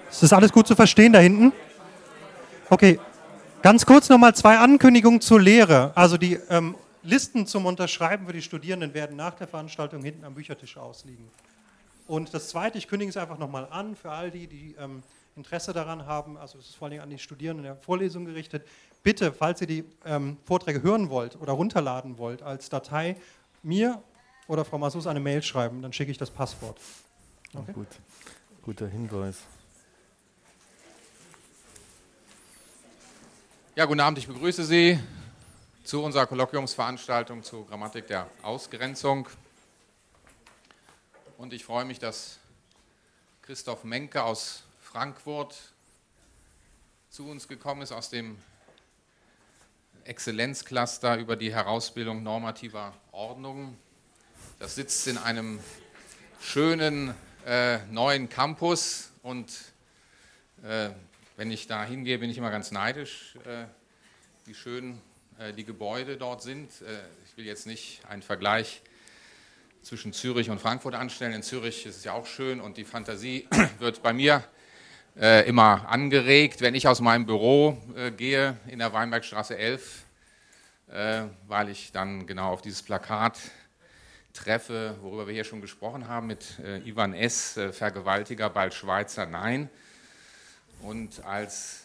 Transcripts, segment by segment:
Ist das alles gut zu verstehen da hinten? Okay, ganz kurz nochmal 2 Ankündigungen zur Lehre. Also die Listen zum Unterschreiben für die Studierenden werden nach der Veranstaltung hinten am Büchertisch ausliegen. Und das Zweite, ich kündige es einfach nochmal an, für all die, die Interesse daran haben, also es ist vor allem an die Studierenden der Vorlesung gerichtet, bitte, falls ihr die Vorträge hören wollt oder runterladen wollt, als Datei mir oder Frau Massus eine Mail schreiben, dann schicke ich das Passwort. Okay? Gut. Guter Hinweis. Ja, guten Abend, ich begrüße Sie zu unserer Kolloquiumsveranstaltung zur Grammatik der Ausgrenzung. Und ich freue mich, dass Christoph Menke aus Frankfurt zu uns gekommen ist, aus dem Exzellenzcluster über die Herausbildung normativer Ordnungen. Das sitzt in einem schönen neuen Campus und wenn ich da hingehe, bin ich immer ganz neidisch, wie schön die Gebäude dort sind. Ich will jetzt nicht einen Vergleich zwischen Zürich und Frankfurt anstellen. In Zürich ist es ja auch schön und die Fantasie wird bei mir immer angeregt, wenn ich aus meinem Büro gehe in der Weinbergstraße 11, weil ich dann genau auf dieses Plakat treffe, worüber wir hier schon gesprochen haben, mit Ivan S., Vergewaltiger, bald Schweizer, nein. Und als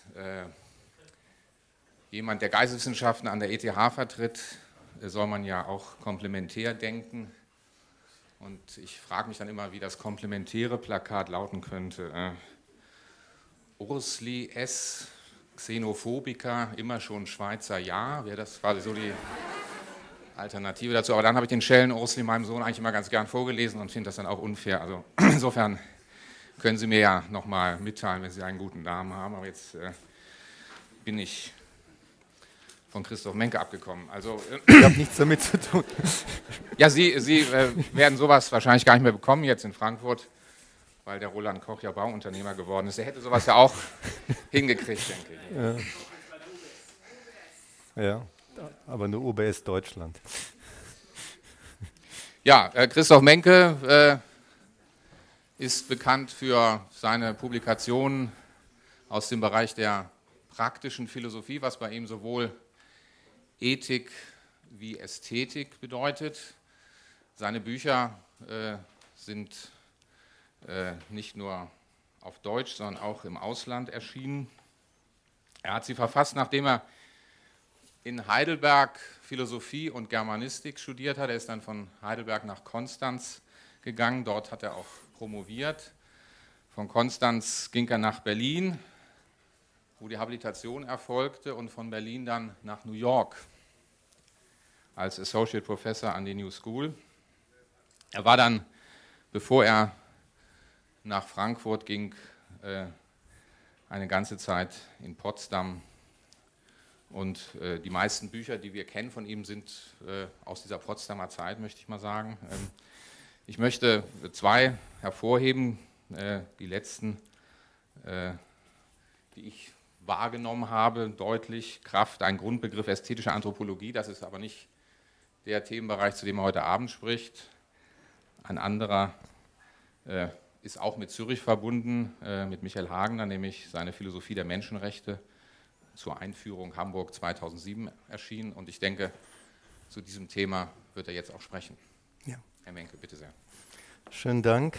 jemand, der Geisteswissenschaften an der ETH vertritt, soll man ja auch komplementär denken. Und ich frage mich dann immer, wie das komplementäre Plakat lauten könnte. Ursli S., Xenophobiker, immer schon Schweizer, ja, wäre das quasi so die Alternative dazu. Aber dann habe ich den Schellen Ursli meinem Sohn eigentlich immer ganz gern vorgelesen und finde das dann auch unfair. Also insofern können Sie mir ja nochmal mitteilen, wenn Sie einen guten Namen haben. Aber jetzt bin ich von Christoph Menke abgekommen. Also, Ich habe nichts damit zu tun. ja, Sie werden sowas wahrscheinlich gar nicht mehr bekommen jetzt in Frankfurt, weil der Roland Koch ja Bauunternehmer geworden ist. Der hätte sowas ja auch hingekriegt, denke ich. Ja, aber nur UBS Deutschland. Ja, Christoph Menke ist bekannt für seine Publikationen aus dem Bereich der praktischen Philosophie, was bei ihm sowohl Ethik wie Ästhetik bedeutet. Seine Bücher sind nicht nur auf Deutsch, sondern auch im Ausland erschienen. Er hat sie verfasst, nachdem er in Heidelberg Philosophie und Germanistik studiert hat. Er ist dann von Heidelberg nach Konstanz gegangen. Dort hat er auch promoviert. Von Konstanz ging er nach Berlin, wo die Habilitation erfolgte, und von Berlin dann nach New York als Associate Professor an die New School. Er war dann, bevor er nach Frankfurt ging, eine ganze Zeit in Potsdam. Und die meisten Bücher, die wir kennen von ihm, sind aus dieser Potsdamer Zeit, möchte ich mal sagen. Ich möchte 2 hervorheben, die letzten, die ich wahrgenommen habe, deutlich. Kraft, ein Grundbegriff ästhetischer Anthropologie, das ist aber nicht der Themenbereich, zu dem er heute Abend spricht. Ein anderer ist auch mit Zürich verbunden, mit Michael Hagener, nämlich seine Philosophie der Menschenrechte zur Einführung Hamburg 2007 erschienen. Und ich denke, zu diesem Thema wird er jetzt auch sprechen. Ja. Herr Menke, bitte sehr. Schönen Dank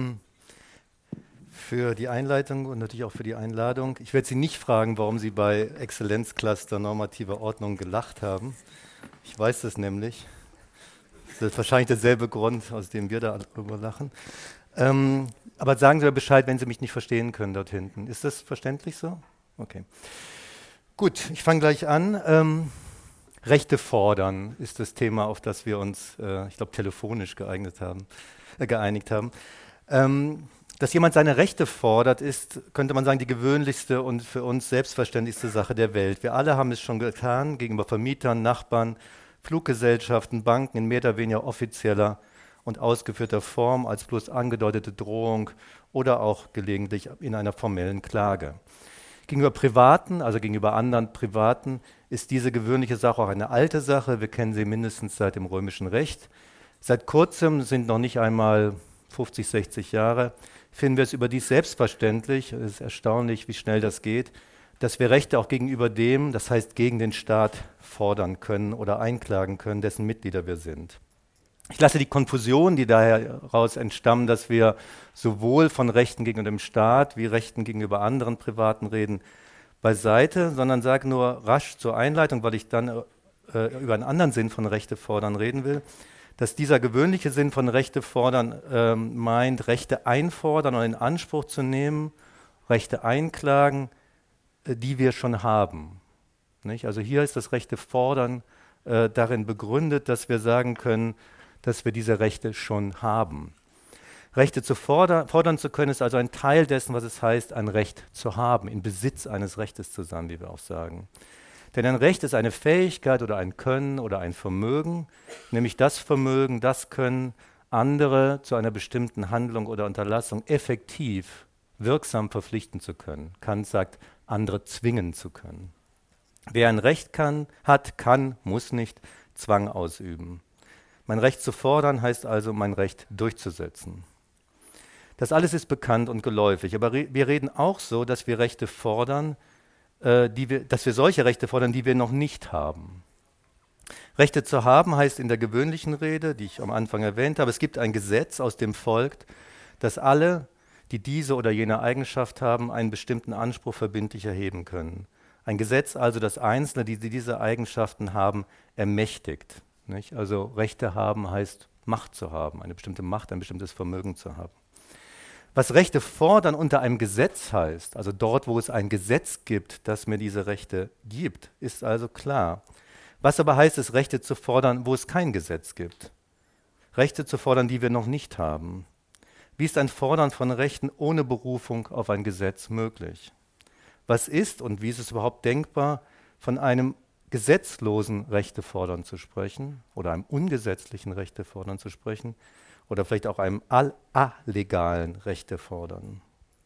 für die Einleitung und natürlich auch für die Einladung. Ich werde Sie nicht fragen, warum Sie bei Exzellenzcluster normativer Ordnung gelacht haben. Ich weiß das nämlich. Das ist wahrscheinlich derselbe Grund, aus dem wir darüber lachen. Aber sagen Sie mir Bescheid, wenn Sie mich nicht verstehen können dort hinten. Ist das verständlich so? Okay. Gut, ich fange gleich an. Rechte fordern ist das Thema, auf das wir uns, ich glaube, telefonisch geeinigt haben. Dass jemand seine Rechte fordert, ist, könnte man sagen, die gewöhnlichste und für uns selbstverständlichste Sache der Welt. Wir alle haben es schon getan, gegenüber Vermietern, Nachbarn, Fluggesellschaften, Banken in mehr oder weniger offizieller und ausgeführter Form als bloß angedeutete Drohung oder auch gelegentlich in einer formellen Klage. Gegenüber Privaten, also gegenüber anderen Privaten, ist diese gewöhnliche Sache auch eine alte Sache. Wir kennen sie mindestens seit dem römischen Recht. Seit kurzem sind noch nicht einmal 50, 60 Jahre finden wir es überdies selbstverständlich, es ist erstaunlich, wie schnell das geht, dass wir Rechte auch gegenüber dem, das heißt gegen den Staat, fordern können oder einklagen können, dessen Mitglieder wir sind. Ich lasse die Konfusion, die daraus entstammen, dass wir sowohl von Rechten gegenüber dem Staat wie Rechten gegenüber anderen Privaten reden, beiseite, sondern sage nur rasch zur Einleitung, weil ich dann über einen anderen Sinn von Rechte fordern reden will, dass dieser gewöhnliche Sinn von Rechte fordern meint, Rechte einfordern oder in Anspruch zu nehmen, Rechte einklagen, die wir schon haben. Nicht? Also hier ist das Rechte fordern darin begründet, dass wir sagen können, dass wir diese Rechte schon haben. Rechte zu fordern zu können, ist also ein Teil dessen, was es heißt, ein Recht zu haben, in Besitz eines Rechtes zu sein, wie wir auch sagen. Denn ein Recht ist eine Fähigkeit oder ein Können oder ein Vermögen, nämlich das Vermögen, das Können, andere zu einer bestimmten Handlung oder Unterlassung effektiv, wirksam verpflichten zu können. Kant sagt, andere zwingen zu können. Wer ein Recht hat, kann, muss nicht Zwang ausüben. Mein Recht zu fordern heißt also, mein Recht durchzusetzen. Das alles ist bekannt und geläufig, aber wir reden auch so, dass wir Rechte fordern, dass wir solche Rechte fordern, die wir noch nicht haben. Rechte zu haben heißt in der gewöhnlichen Rede, die ich am Anfang erwähnt habe, es gibt ein Gesetz, aus dem folgt, dass alle, die diese oder jene Eigenschaft haben, einen bestimmten Anspruch verbindlich erheben können. Ein Gesetz also, das Einzelne, die diese Eigenschaften haben, ermächtigt. Nicht? Also Rechte haben heißt Macht zu haben, eine bestimmte Macht, ein bestimmtes Vermögen zu haben. Was Rechte fordern unter einem Gesetz heißt, also dort, wo es ein Gesetz gibt, das mir diese Rechte gibt, ist also klar. Was aber heißt es, Rechte zu fordern, wo es kein Gesetz gibt? Rechte zu fordern, die wir noch nicht haben. Wie ist ein Fordern von Rechten ohne Berufung auf ein Gesetz möglich? Was ist und wie ist es überhaupt denkbar, von einem gesetzlosen Rechtefordern zu sprechen oder einem ungesetzlichen Rechtefordern zu sprechen oder vielleicht auch einem allegalen Rechtefordern?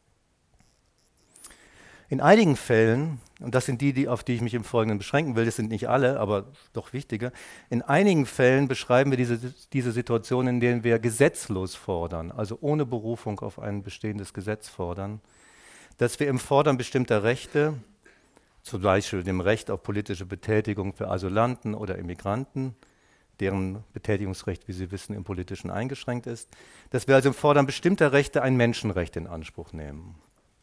In einigen Fällen, und das sind die, auf die ich mich im Folgenden beschränken will, das sind nicht alle, aber doch wichtige, in einigen Fällen beschreiben wir diese Situation, in denen wir gesetzlos fordern, also ohne Berufung auf ein bestehendes Gesetz fordern, dass wir im Fordern bestimmter Rechte, zum Beispiel dem Recht auf politische Betätigung für Asylanten oder Immigranten, deren Betätigungsrecht, wie Sie wissen, im Politischen eingeschränkt ist, dass wir also im Fordern bestimmter Rechte ein Menschenrecht in Anspruch nehmen.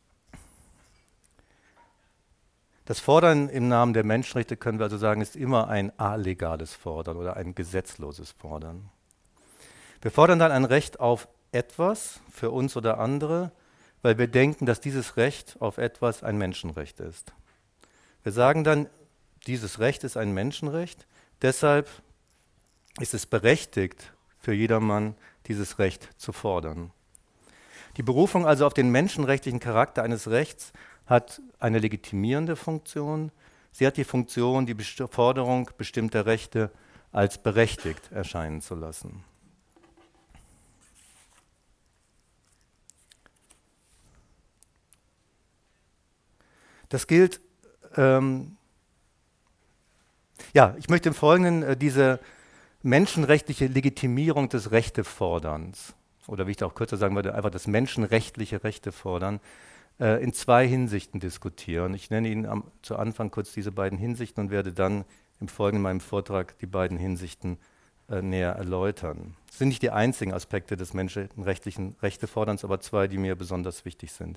Das Fordern im Namen der Menschenrechte, können wir also sagen, ist immer ein allegales Fordern oder ein gesetzloses Fordern. Wir fordern dann ein Recht auf etwas für uns oder andere, weil wir denken, dass dieses Recht auf etwas ein Menschenrecht ist. Wir sagen dann, dieses Recht ist ein Menschenrecht, deshalb ist es berechtigt für jedermann, dieses Recht zu fordern. Die Berufung also auf den menschenrechtlichen Charakter eines Rechts hat eine legitimierende Funktion. Sie hat die Funktion, die Forderung bestimmter Rechte als berechtigt erscheinen zu lassen. Das gilt, ich möchte im Folgenden diese menschenrechtliche Legitimierung des Rechteforderns, oder wie ich da auch kürzer sagen würde, einfach das menschenrechtliche Rechtefordern, in zwei Hinsichten diskutieren. Ich nenne Ihnen zu Anfang kurz diese beiden Hinsichten und werde dann im Folgenden meinem Vortrag die beiden Hinsichten näher erläutern. Es sind nicht die einzigen Aspekte des menschenrechtlichen Rechteforderns, aber zwei, die mir besonders wichtig sind.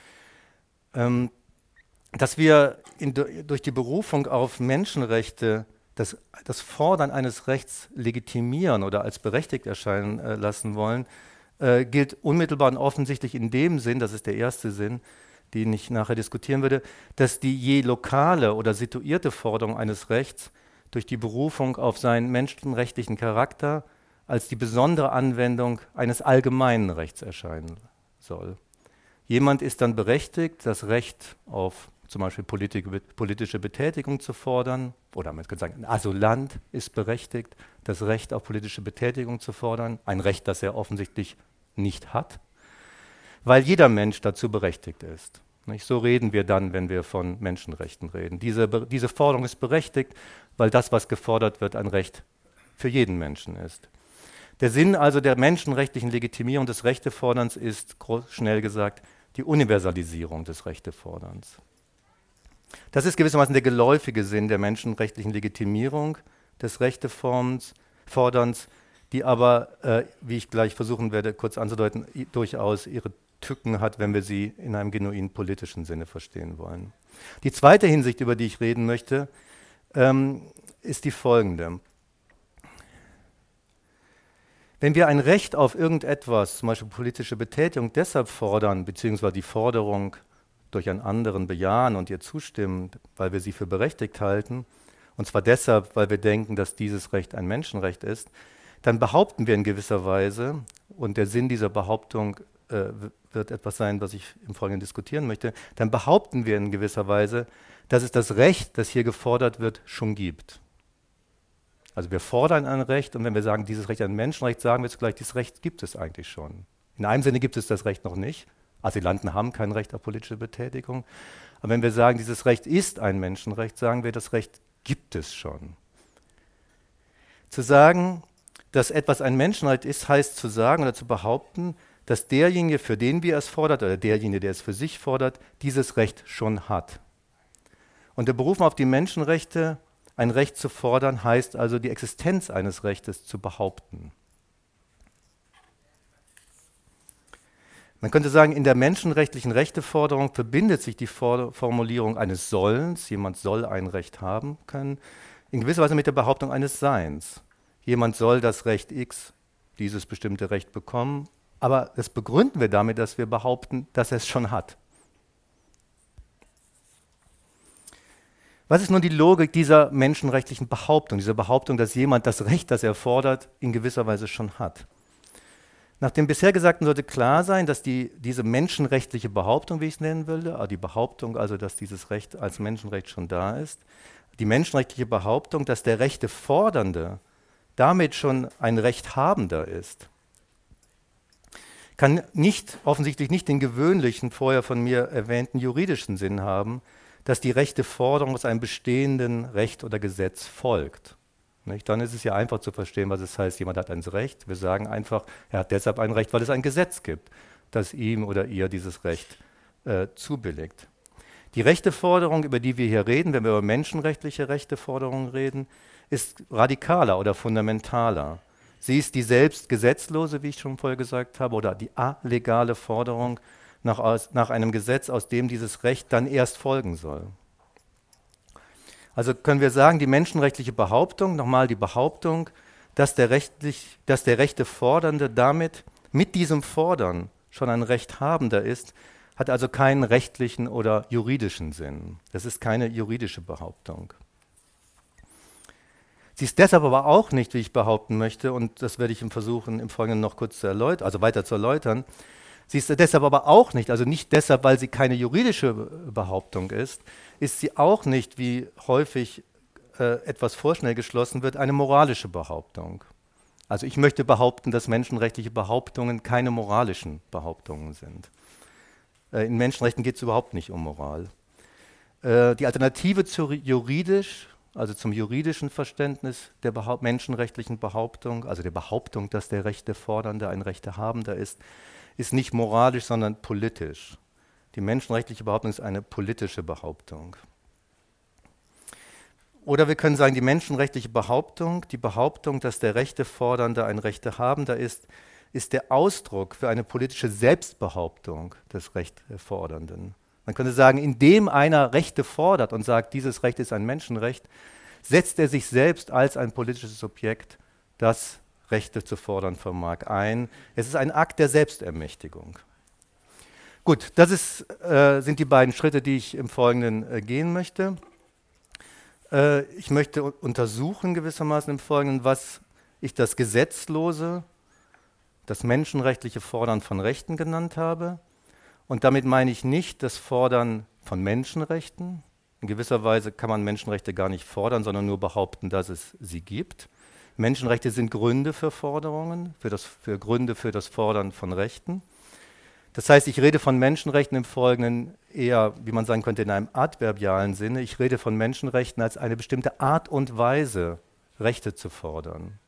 Dass wir durch die Berufung auf Menschenrechte das Fordern eines Rechts legitimieren oder als berechtigt erscheinen lassen wollen, gilt unmittelbar und offensichtlich in dem Sinn, das ist der erste Sinn, den ich nachher diskutieren würde, dass die je lokale oder situierte Forderung eines Rechts durch die Berufung auf seinen menschenrechtlichen Charakter als die besondere Anwendung eines allgemeinen Rechts erscheinen soll. Jemand ist dann berechtigt, das Recht auf zum Beispiel politische Betätigung zu fordern, oder man könnte sagen, ein Asylant ist berechtigt, das Recht auf politische Betätigung zu fordern, ein Recht, das er offensichtlich nicht hat, weil jeder Mensch dazu berechtigt ist. Nicht? So reden wir dann, wenn wir von Menschenrechten reden. Diese Forderung ist berechtigt, weil das, was gefordert wird, ein Recht für jeden Menschen ist. Der Sinn also der menschenrechtlichen Legitimierung des Rechteforderns ist, schnell gesagt, die Universalisierung des Rechteforderns. Das ist gewissermaßen der geläufige Sinn der menschenrechtlichen Legitimierung des Rechteforderns, die aber, wie ich gleich versuchen werde, kurz anzudeuten, durchaus ihre Tücken hat, wenn wir sie in einem genuin politischen Sinne verstehen wollen. Die zweite Hinsicht, über die ich reden möchte, ist die folgende. Wenn wir ein Recht auf irgendetwas, zum Beispiel politische Betätigung, deshalb fordern, beziehungsweise die Forderung durch einen anderen bejahen und ihr zustimmen, weil wir sie für berechtigt halten, und zwar deshalb, weil wir denken, dass dieses Recht ein Menschenrecht ist, dann behaupten wir in gewisser Weise, und der Sinn dieser Behauptung wird etwas sein, was ich im Folgenden diskutieren möchte, dann behaupten wir in gewisser Weise, dass es das Recht, das hier gefordert wird, schon gibt. Also wir fordern ein Recht und wenn wir sagen, dieses Recht ist ein Menschenrecht, sagen wir zugleich, dieses Recht gibt es eigentlich schon. In einem Sinne gibt es das Recht noch nicht. Asylanten haben kein Recht auf politische Betätigung. Aber wenn wir sagen, dieses Recht ist ein Menschenrecht, sagen wir, das Recht gibt es schon. Zu sagen, dass etwas ein Menschenrecht ist, heißt zu sagen oder zu behaupten, dass derjenige, für den wir es fordert, oder derjenige, der es für sich fordert, dieses Recht schon hat. Und der Beruf auf die Menschenrechte, ein Recht zu fordern, heißt also, die Existenz eines Rechtes zu behaupten. Man könnte sagen, in der menschenrechtlichen Rechteforderung verbindet sich die Formulierung eines Sollens, jemand soll ein Recht haben können, in gewisser Weise mit der Behauptung eines Seins. Jemand soll das Recht X, dieses bestimmte Recht bekommen, aber das begründen wir damit, dass wir behaupten, dass er es schon hat. Was ist nun die Logik dieser menschenrechtlichen Behauptung, dieser Behauptung, dass jemand das Recht, das er fordert, in gewisser Weise schon hat? Nach dem bisher Gesagten sollte klar sein, dass diese menschenrechtliche Behauptung, wie ich es nennen würde, die Behauptung also, dass dieses Recht als Menschenrecht schon da ist, die menschenrechtliche Behauptung, dass der Rechtefordernde damit schon ein Rechthabender ist, kann offensichtlich nicht den gewöhnlichen, vorher von mir erwähnten juridischen Sinn haben, dass die Rechteforderung aus einem bestehenden Recht oder Gesetz folgt. Nicht? Dann ist es ja einfach zu verstehen, was es heißt, jemand hat ein Recht. Wir sagen einfach, er hat deshalb ein Recht, weil es ein Gesetz gibt, das ihm oder ihr dieses Recht zubilligt. Die Rechteforderung, über die wir hier reden, wenn wir über menschenrechtliche Rechteforderungen reden, ist radikaler oder fundamentaler. Sie ist die selbst gesetzlose, wie ich schon vorher gesagt habe, oder die alegale Forderung nach einem Gesetz, aus dem dieses Recht dann erst folgen soll. Also können wir sagen, die menschenrechtliche Behauptung, nochmal die Behauptung, dass der Rechtefordernde damit mit diesem Fordern schon ein Rechthabender ist, hat also keinen rechtlichen oder juridischen Sinn. Das ist keine juridische Behauptung. Sie ist deshalb aber auch nicht, wie ich behaupten möchte, und das werde ich versuchen, im Folgenden noch kurz zu erläutern, also weiter zu erläutern. Sie ist deshalb aber auch nicht, also nicht deshalb, weil sie keine juridische Behauptung ist sie auch nicht, wie häufig etwas vorschnell geschlossen wird, eine moralische Behauptung. Also ich möchte behaupten, dass menschenrechtliche Behauptungen keine moralischen Behauptungen sind. In Menschenrechten geht es überhaupt nicht um Moral. Die Alternative zum juridischen Verständnis der menschenrechtlichen Behauptung, also der Behauptung, dass der Rechtefordernde ein Rechtehabender ist nicht moralisch, sondern politisch. Die menschenrechtliche Behauptung ist eine politische Behauptung. Oder wir können sagen, die menschenrechtliche Behauptung, die Behauptung, dass der Rechtefordernde ein Rechtehabender ist der Ausdruck für eine politische Selbstbehauptung des Rechtefordernden. Man könnte sagen, indem einer Rechte fordert und sagt, dieses Recht ist ein Menschenrecht, setzt er sich selbst als ein politisches Subjekt, das Rechte zu fordern vermag, ein. Es ist ein Akt der Selbstermächtigung. Gut, das sind die beiden Schritte, die ich im Folgenden gehen möchte. Ich möchte untersuchen gewissermaßen im Folgenden, was ich das gesetzlose, das menschenrechtliche Fordern von Rechten genannt habe. Und damit meine ich nicht das Fordern von Menschenrechten. In gewisser Weise kann man Menschenrechte gar nicht fordern, sondern nur behaupten, dass es sie gibt. Menschenrechte sind Gründe für Forderungen, für Gründe für das Fordern von Rechten. Das heißt, ich rede von Menschenrechten im Folgenden eher, wie man sagen könnte, in einem adverbialen Sinne. Ich rede von Menschenrechten als eine bestimmte Art und Weise, Rechte zu fordern.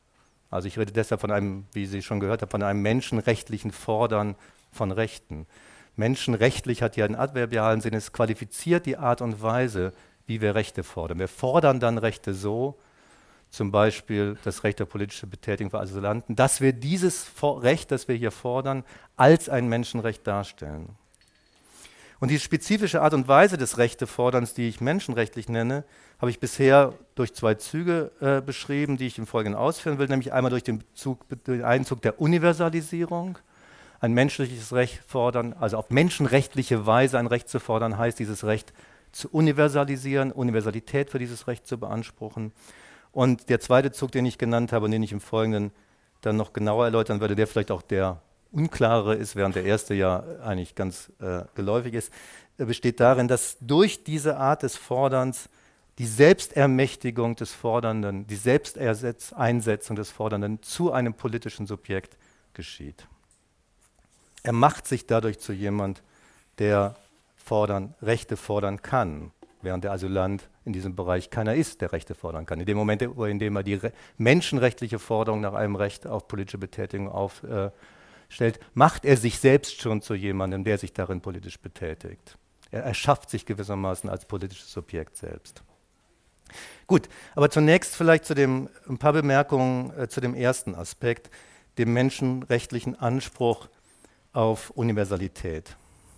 Also ich rede deshalb von einem, wie Sie schon gehört haben, von einem menschenrechtlichen Fordern von Rechten. Menschenrechtlich hat ja einen adverbialen Sinn, es qualifiziert die Art und Weise, wie wir Rechte fordern. Wir fordern dann Rechte so, zum Beispiel das Recht der politischen Betätigung für Asylanten, dass wir dieses Recht, das wir hier fordern, als ein Menschenrecht darstellen. Und die spezifische Art und Weise des Rechteforderns, die ich menschenrechtlich nenne, habe ich bisher durch 2 Züge beschrieben, die ich im Folgenden ausführen will, nämlich einmal durch den Einzug der Universalisierung. Ein menschliches Recht fordern, also auf menschenrechtliche Weise ein Recht zu fordern, heißt dieses Recht zu universalisieren, Universalität für dieses Recht zu beanspruchen. Und der zweite Zug, den ich genannt habe und den ich im Folgenden dann noch genauer erläutern würde, der vielleicht auch der unklarere ist, während der erste ja eigentlich ganz geläufig ist, besteht darin, dass durch diese Art des Forderns die Selbstermächtigung des Fordernden, die Selbsteinsetzung des Fordernden zu einem politischen Subjekt geschieht. Er macht sich dadurch zu jemand, der Rechte fordern kann, während der Asylant in diesem Bereich keiner ist, der Rechte fordern kann. In dem Moment, in dem er die menschenrechtliche Forderung nach einem Recht auf politische Betätigung aufstellt, macht er sich selbst schon zu jemandem, der sich darin politisch betätigt. Er erschafft sich gewissermaßen als politisches Subjekt selbst. Gut, aber zunächst vielleicht ein paar Bemerkungen zu dem ersten Aspekt, dem menschenrechtlichen Anspruch auf Universalität.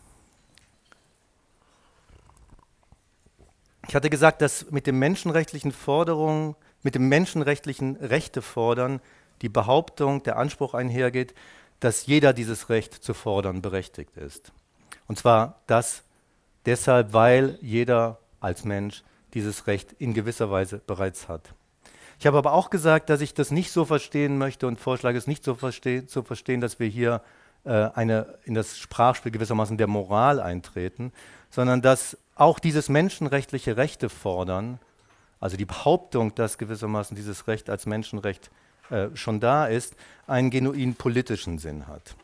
Ich hatte gesagt, dass mit dem menschenrechtlichen Forderungen, mit dem menschenrechtlichen Rechtefordern die Behauptung, der Anspruch einhergeht, dass jeder dieses Recht zu fordern berechtigt ist. Und zwar das deshalb, weil jeder als Mensch dieses Recht in gewisser Weise bereits hat. Ich habe aber auch gesagt, dass ich das nicht so verstehen möchte und vorschlage es nicht so zu verstehen, dass wir hier in das Sprachspiel gewissermaßen der Moral eintreten, sondern dass auch dieses menschenrechtliche Rechte fordern, also die Behauptung, dass gewissermaßen dieses Recht als Menschenrecht schon da ist, einen genuin politischen Sinn hat.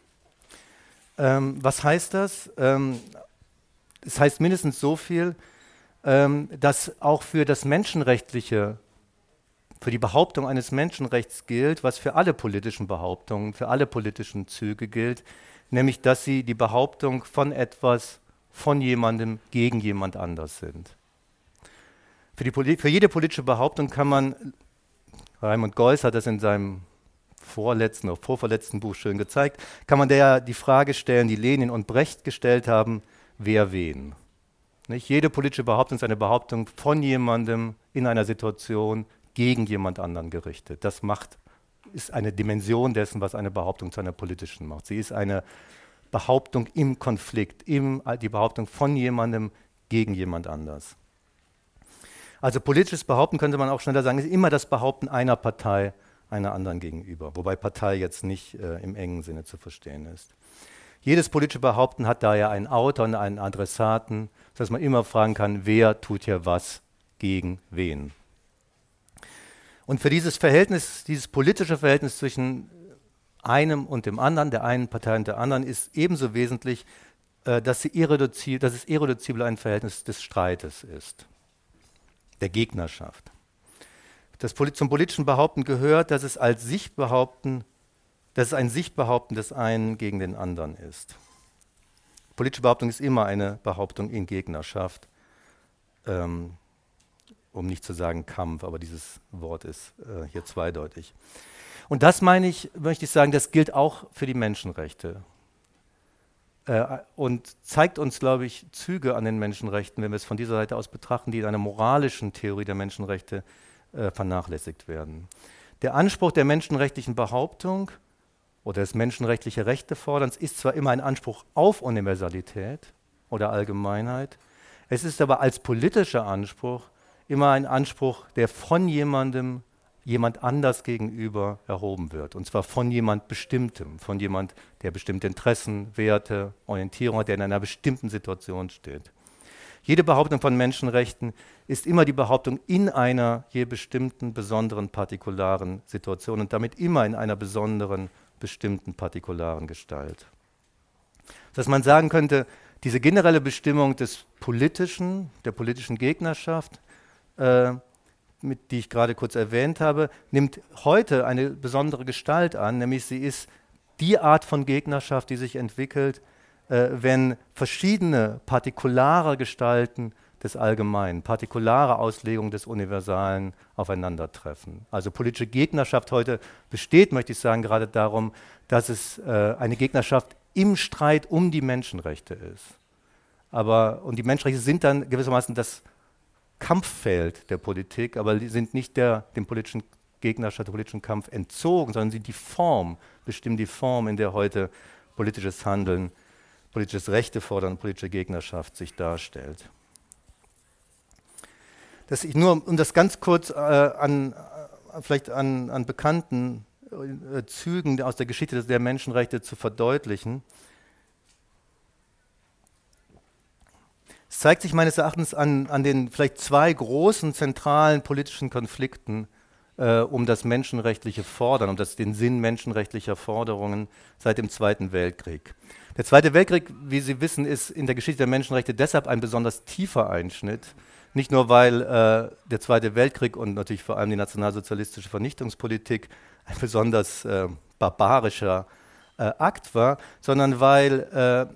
Was heißt das? Es heißt mindestens so viel, dass auch für das Menschenrechtliche, für die Behauptung eines Menschenrechts gilt, was für alle politischen Behauptungen, für alle politischen Züge gilt, nämlich dass sie die Behauptung von etwas, von jemandem gegen jemand anders sind. Für jede politische Behauptung kann man, Raimund Geuss hat das in seinem vorletzten oder vorverletzten Buch schön gezeigt, kann man der die Frage stellen, die Lenin und Brecht gestellt haben, wer wen. Nicht? Jede politische Behauptung ist eine Behauptung von jemandem in einer Situation gegen jemand anderen gerichtet. Das ist eine Dimension dessen, was eine Behauptung zu einer politischen macht. Sie ist eine Behauptung im Konflikt, die Behauptung von jemandem gegen jemand anders. Also politisches Behaupten könnte man auch schneller sagen, ist immer das Behaupten einer Partei einer anderen gegenüber, wobei Partei jetzt nicht im engen Sinne zu verstehen ist. Jedes politische Behaupten hat daher einen Autor und einen Adressaten, sodass man immer fragen kann, wer tut hier was gegen wen. Und für dieses Verhältnis, dieses politische Verhältnis zwischen einem und dem anderen, der einen Partei und der anderen, ist ebenso wesentlich, dass es irreduzibel ein Verhältnis des Streites ist, der Gegnerschaft. Zum politischen Behaupten gehört, dass es ein Sichbehaupten des einen gegen den anderen ist. Politische Behauptung ist immer eine Behauptung in Gegnerschaft, um nicht zu sagen Kampf, aber dieses Wort ist hier zweideutig. Und das möchte ich sagen, das gilt auch für die Menschenrechte. Und zeigt uns, glaube ich, Züge an den Menschenrechten, wenn wir es von dieser Seite aus betrachten, die in einer moralischen Theorie der Menschenrechte vernachlässigt werden. Der Anspruch der menschenrechtlichen Behauptung oder des menschenrechtlichen Rechteforderns ist zwar immer ein Anspruch auf Universalität oder Allgemeinheit, es ist aber als politischer Anspruch immer ein Anspruch, der von jemand anders gegenüber erhoben wird. Und zwar von jemand Bestimmtem, von jemand, der bestimmte Interessen, Werte, Orientierung hat, der in einer bestimmten Situation steht. Jede Behauptung von Menschenrechten ist immer die Behauptung in einer je bestimmten, besonderen, partikularen Situation und damit immer in einer besonderen, bestimmten, partikularen Gestalt. Dass man sagen könnte, diese generelle Bestimmung des Politischen, der politischen Gegnerschaft, die ich gerade kurz erwähnt habe, nimmt heute eine besondere Gestalt an, nämlich sie ist die Art von Gegnerschaft, die sich entwickelt, wenn verschiedene partikulare Gestalten des Allgemeinen, partikulare Auslegungen des Universalen aufeinandertreffen. Also politische Gegnerschaft heute besteht, möchte ich sagen, gerade darum, dass es eine Gegnerschaft im Streit um die Menschenrechte ist. Und die Menschenrechte sind dann gewissermaßen das Kampffeld der Politik, aber die sind nicht dem politischen Gegnerschaft, dem politischen Kampf entzogen, sondern sind bestimmen die Form, in der heute politisches Handeln, politisches Rechte fordern, politische Gegnerschaft sich darstellt. Um das ganz kurz vielleicht an bekannten Zügen aus der Geschichte der Menschenrechte zu verdeutlichen. Es zeigt sich meines Erachtens an den vielleicht zwei großen zentralen politischen Konflikten um das menschenrechtliche Fordern, den Sinn menschenrechtlicher Forderungen seit dem Zweiten Weltkrieg. Der Zweite Weltkrieg, wie Sie wissen, ist in der Geschichte der Menschenrechte deshalb ein besonders tiefer Einschnitt, nicht nur weil der Zweite Weltkrieg und natürlich vor allem die nationalsozialistische Vernichtungspolitik ein besonders barbarischer Akt war, sondern weil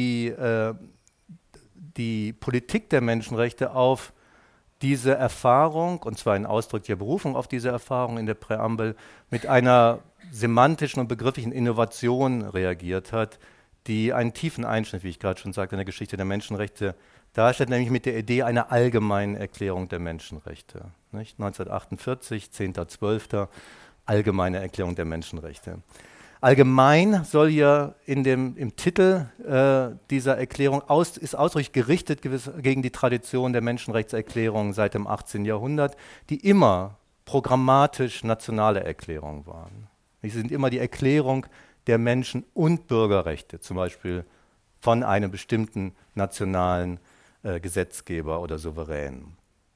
die Politik der Menschenrechte auf diese Erfahrung, und zwar in ausdrücklicher Berufung auf diese Erfahrung in der Präambel, mit einer semantischen und begrifflichen Innovation reagiert hat, die einen tiefen Einschnitt, wie ich gerade schon sagte, in der Geschichte der Menschenrechte darstellt, nämlich mit der Idee einer allgemeinen Erklärung der Menschenrechte. Nicht? 1948, 10.12., allgemeine Erklärung der Menschenrechte. Allgemein soll hier im Titel dieser Erklärung ist ausdrücklich gerichtet gegen die Tradition der Menschenrechtserklärung seit dem 18. Jahrhundert, die immer programmatisch nationale Erklärungen waren. Sie sind immer die Erklärung der Menschen- und Bürgerrechte, zum Beispiel von einem bestimmten nationalen Gesetzgeber oder Souverän.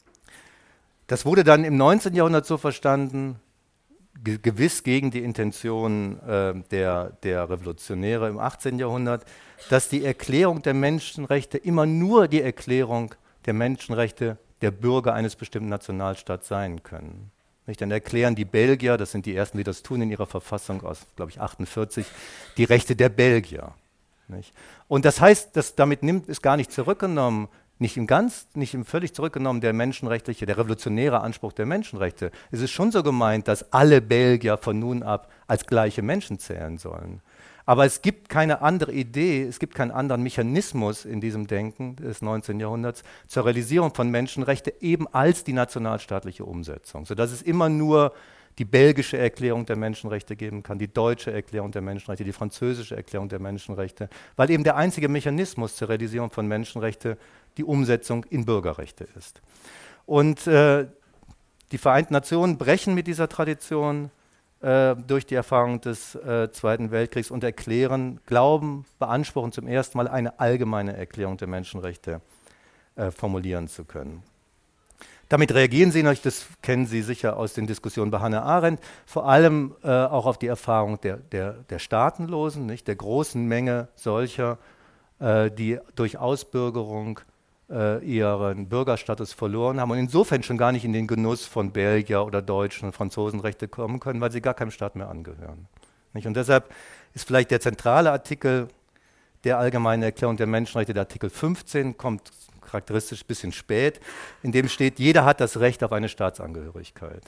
Das wurde dann im 19. Jahrhundert so verstanden, gewiss gegen die Intentionen der Revolutionäre im 18. Jahrhundert, dass die Erklärung der Menschenrechte immer nur die Erklärung der Menschenrechte der Bürger eines bestimmten Nationalstaats sein können. Nicht? Dann erklären die Belgier, das sind die Ersten, die das tun in ihrer Verfassung aus, glaube ich, 48, die Rechte der Belgier. Nicht? Und das heißt, damit ist gar nicht zurückgenommen, nicht im völlig zurückgenommen der revolutionäre Anspruch der Menschenrechte. Es ist schon so gemeint, dass alle Belgier von nun ab als gleiche Menschen zählen sollen. Aber es gibt keine andere Idee, es gibt keinen anderen Mechanismus in diesem Denken des 19. Jahrhunderts zur Realisierung von Menschenrechten eben als die nationalstaatliche Umsetzung, sodass es immer nur die belgische Erklärung der Menschenrechte geben kann, die deutsche Erklärung der Menschenrechte, die französische Erklärung der Menschenrechte, weil eben der einzige Mechanismus zur Realisierung von Menschenrechten die Umsetzung in Bürgerrechte ist. Und die Vereinten Nationen brechen mit dieser Tradition durch die Erfahrung des Zweiten Weltkriegs und beanspruchen zum ersten Mal eine allgemeine Erklärung der Menschenrechte formulieren zu können. Damit reagieren sie, das kennen Sie sicher aus den Diskussionen bei Hannah Arendt, vor allem auch auf die Erfahrung der Staatenlosen, nicht, der großen Menge solcher, die durch Ausbürgerung ihren Bürgerstatus verloren haben und insofern schon gar nicht in den Genuss von Belgier oder Deutschen und Franzosenrechte kommen können, weil sie gar keinem Staat mehr angehören. Nicht? Und deshalb ist vielleicht der zentrale Artikel der Allgemeinen Erklärung der Menschenrechte, der Artikel 15, kommt charakteristisch ein bisschen spät, in dem steht, jeder hat das Recht auf eine Staatsangehörigkeit.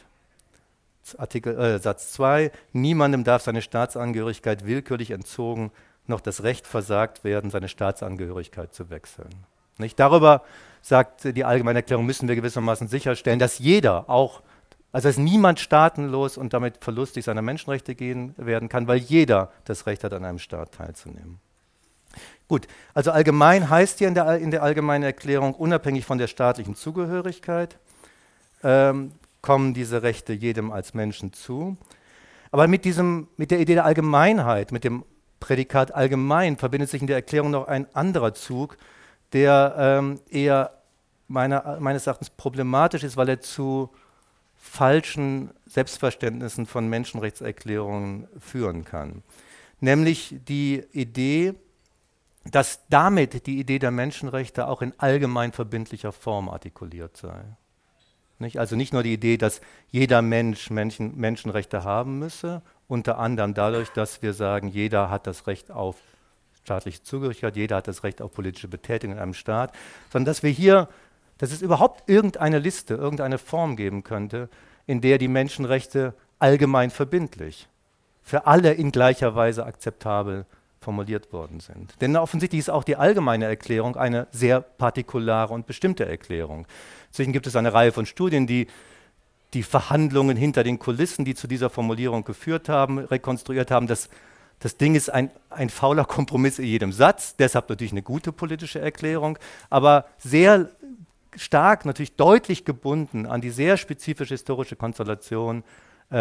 Satz 2, niemandem darf seine Staatsangehörigkeit willkürlich entzogen, noch das Recht versagt werden, seine Staatsangehörigkeit zu wechseln. Nicht? Darüber, sagt die Allgemeine Erklärung, müssen wir gewissermaßen sicherstellen, dass dass niemand staatenlos und damit verlustig seiner Menschenrechte gehen werden kann, weil jeder das Recht hat, an einem Staat teilzunehmen. Gut, also allgemein heißt hier in der Allgemeinen Erklärung, unabhängig von der staatlichen Zugehörigkeit, kommen diese Rechte jedem als Menschen zu. Aber mit der Idee der Allgemeinheit, mit dem Prädikat allgemein, verbindet sich in der Erklärung noch ein anderer Zug, der eher meines Erachtens problematisch ist, weil er zu falschen Selbstverständnissen von Menschenrechtserklärungen führen kann. Nämlich die Idee, dass damit die Idee der Menschenrechte auch in allgemein verbindlicher Form artikuliert sei. Nicht? Also nicht nur die Idee, dass jeder Mensch Menschenrechte haben müsse, unter anderem dadurch, dass wir sagen, jeder hat das Recht auf staatliche Zugehörigkeit, jeder hat das Recht auf politische Betätigung in einem Staat, sondern dass es überhaupt irgendeine Liste, irgendeine Form geben könnte, in der die Menschenrechte allgemein verbindlich, für alle in gleicher Weise akzeptabel formuliert worden sind. Denn offensichtlich ist auch die allgemeine Erklärung eine sehr partikulare und bestimmte Erklärung. Deswegen gibt es eine Reihe von Studien, die die Verhandlungen hinter den Kulissen, die zu dieser Formulierung geführt haben, rekonstruiert haben. Das Ding ist ein fauler Kompromiss in jedem Satz, deshalb natürlich eine gute politische Erklärung, aber sehr stark, natürlich deutlich gebunden an die sehr spezifische historische Konstellation um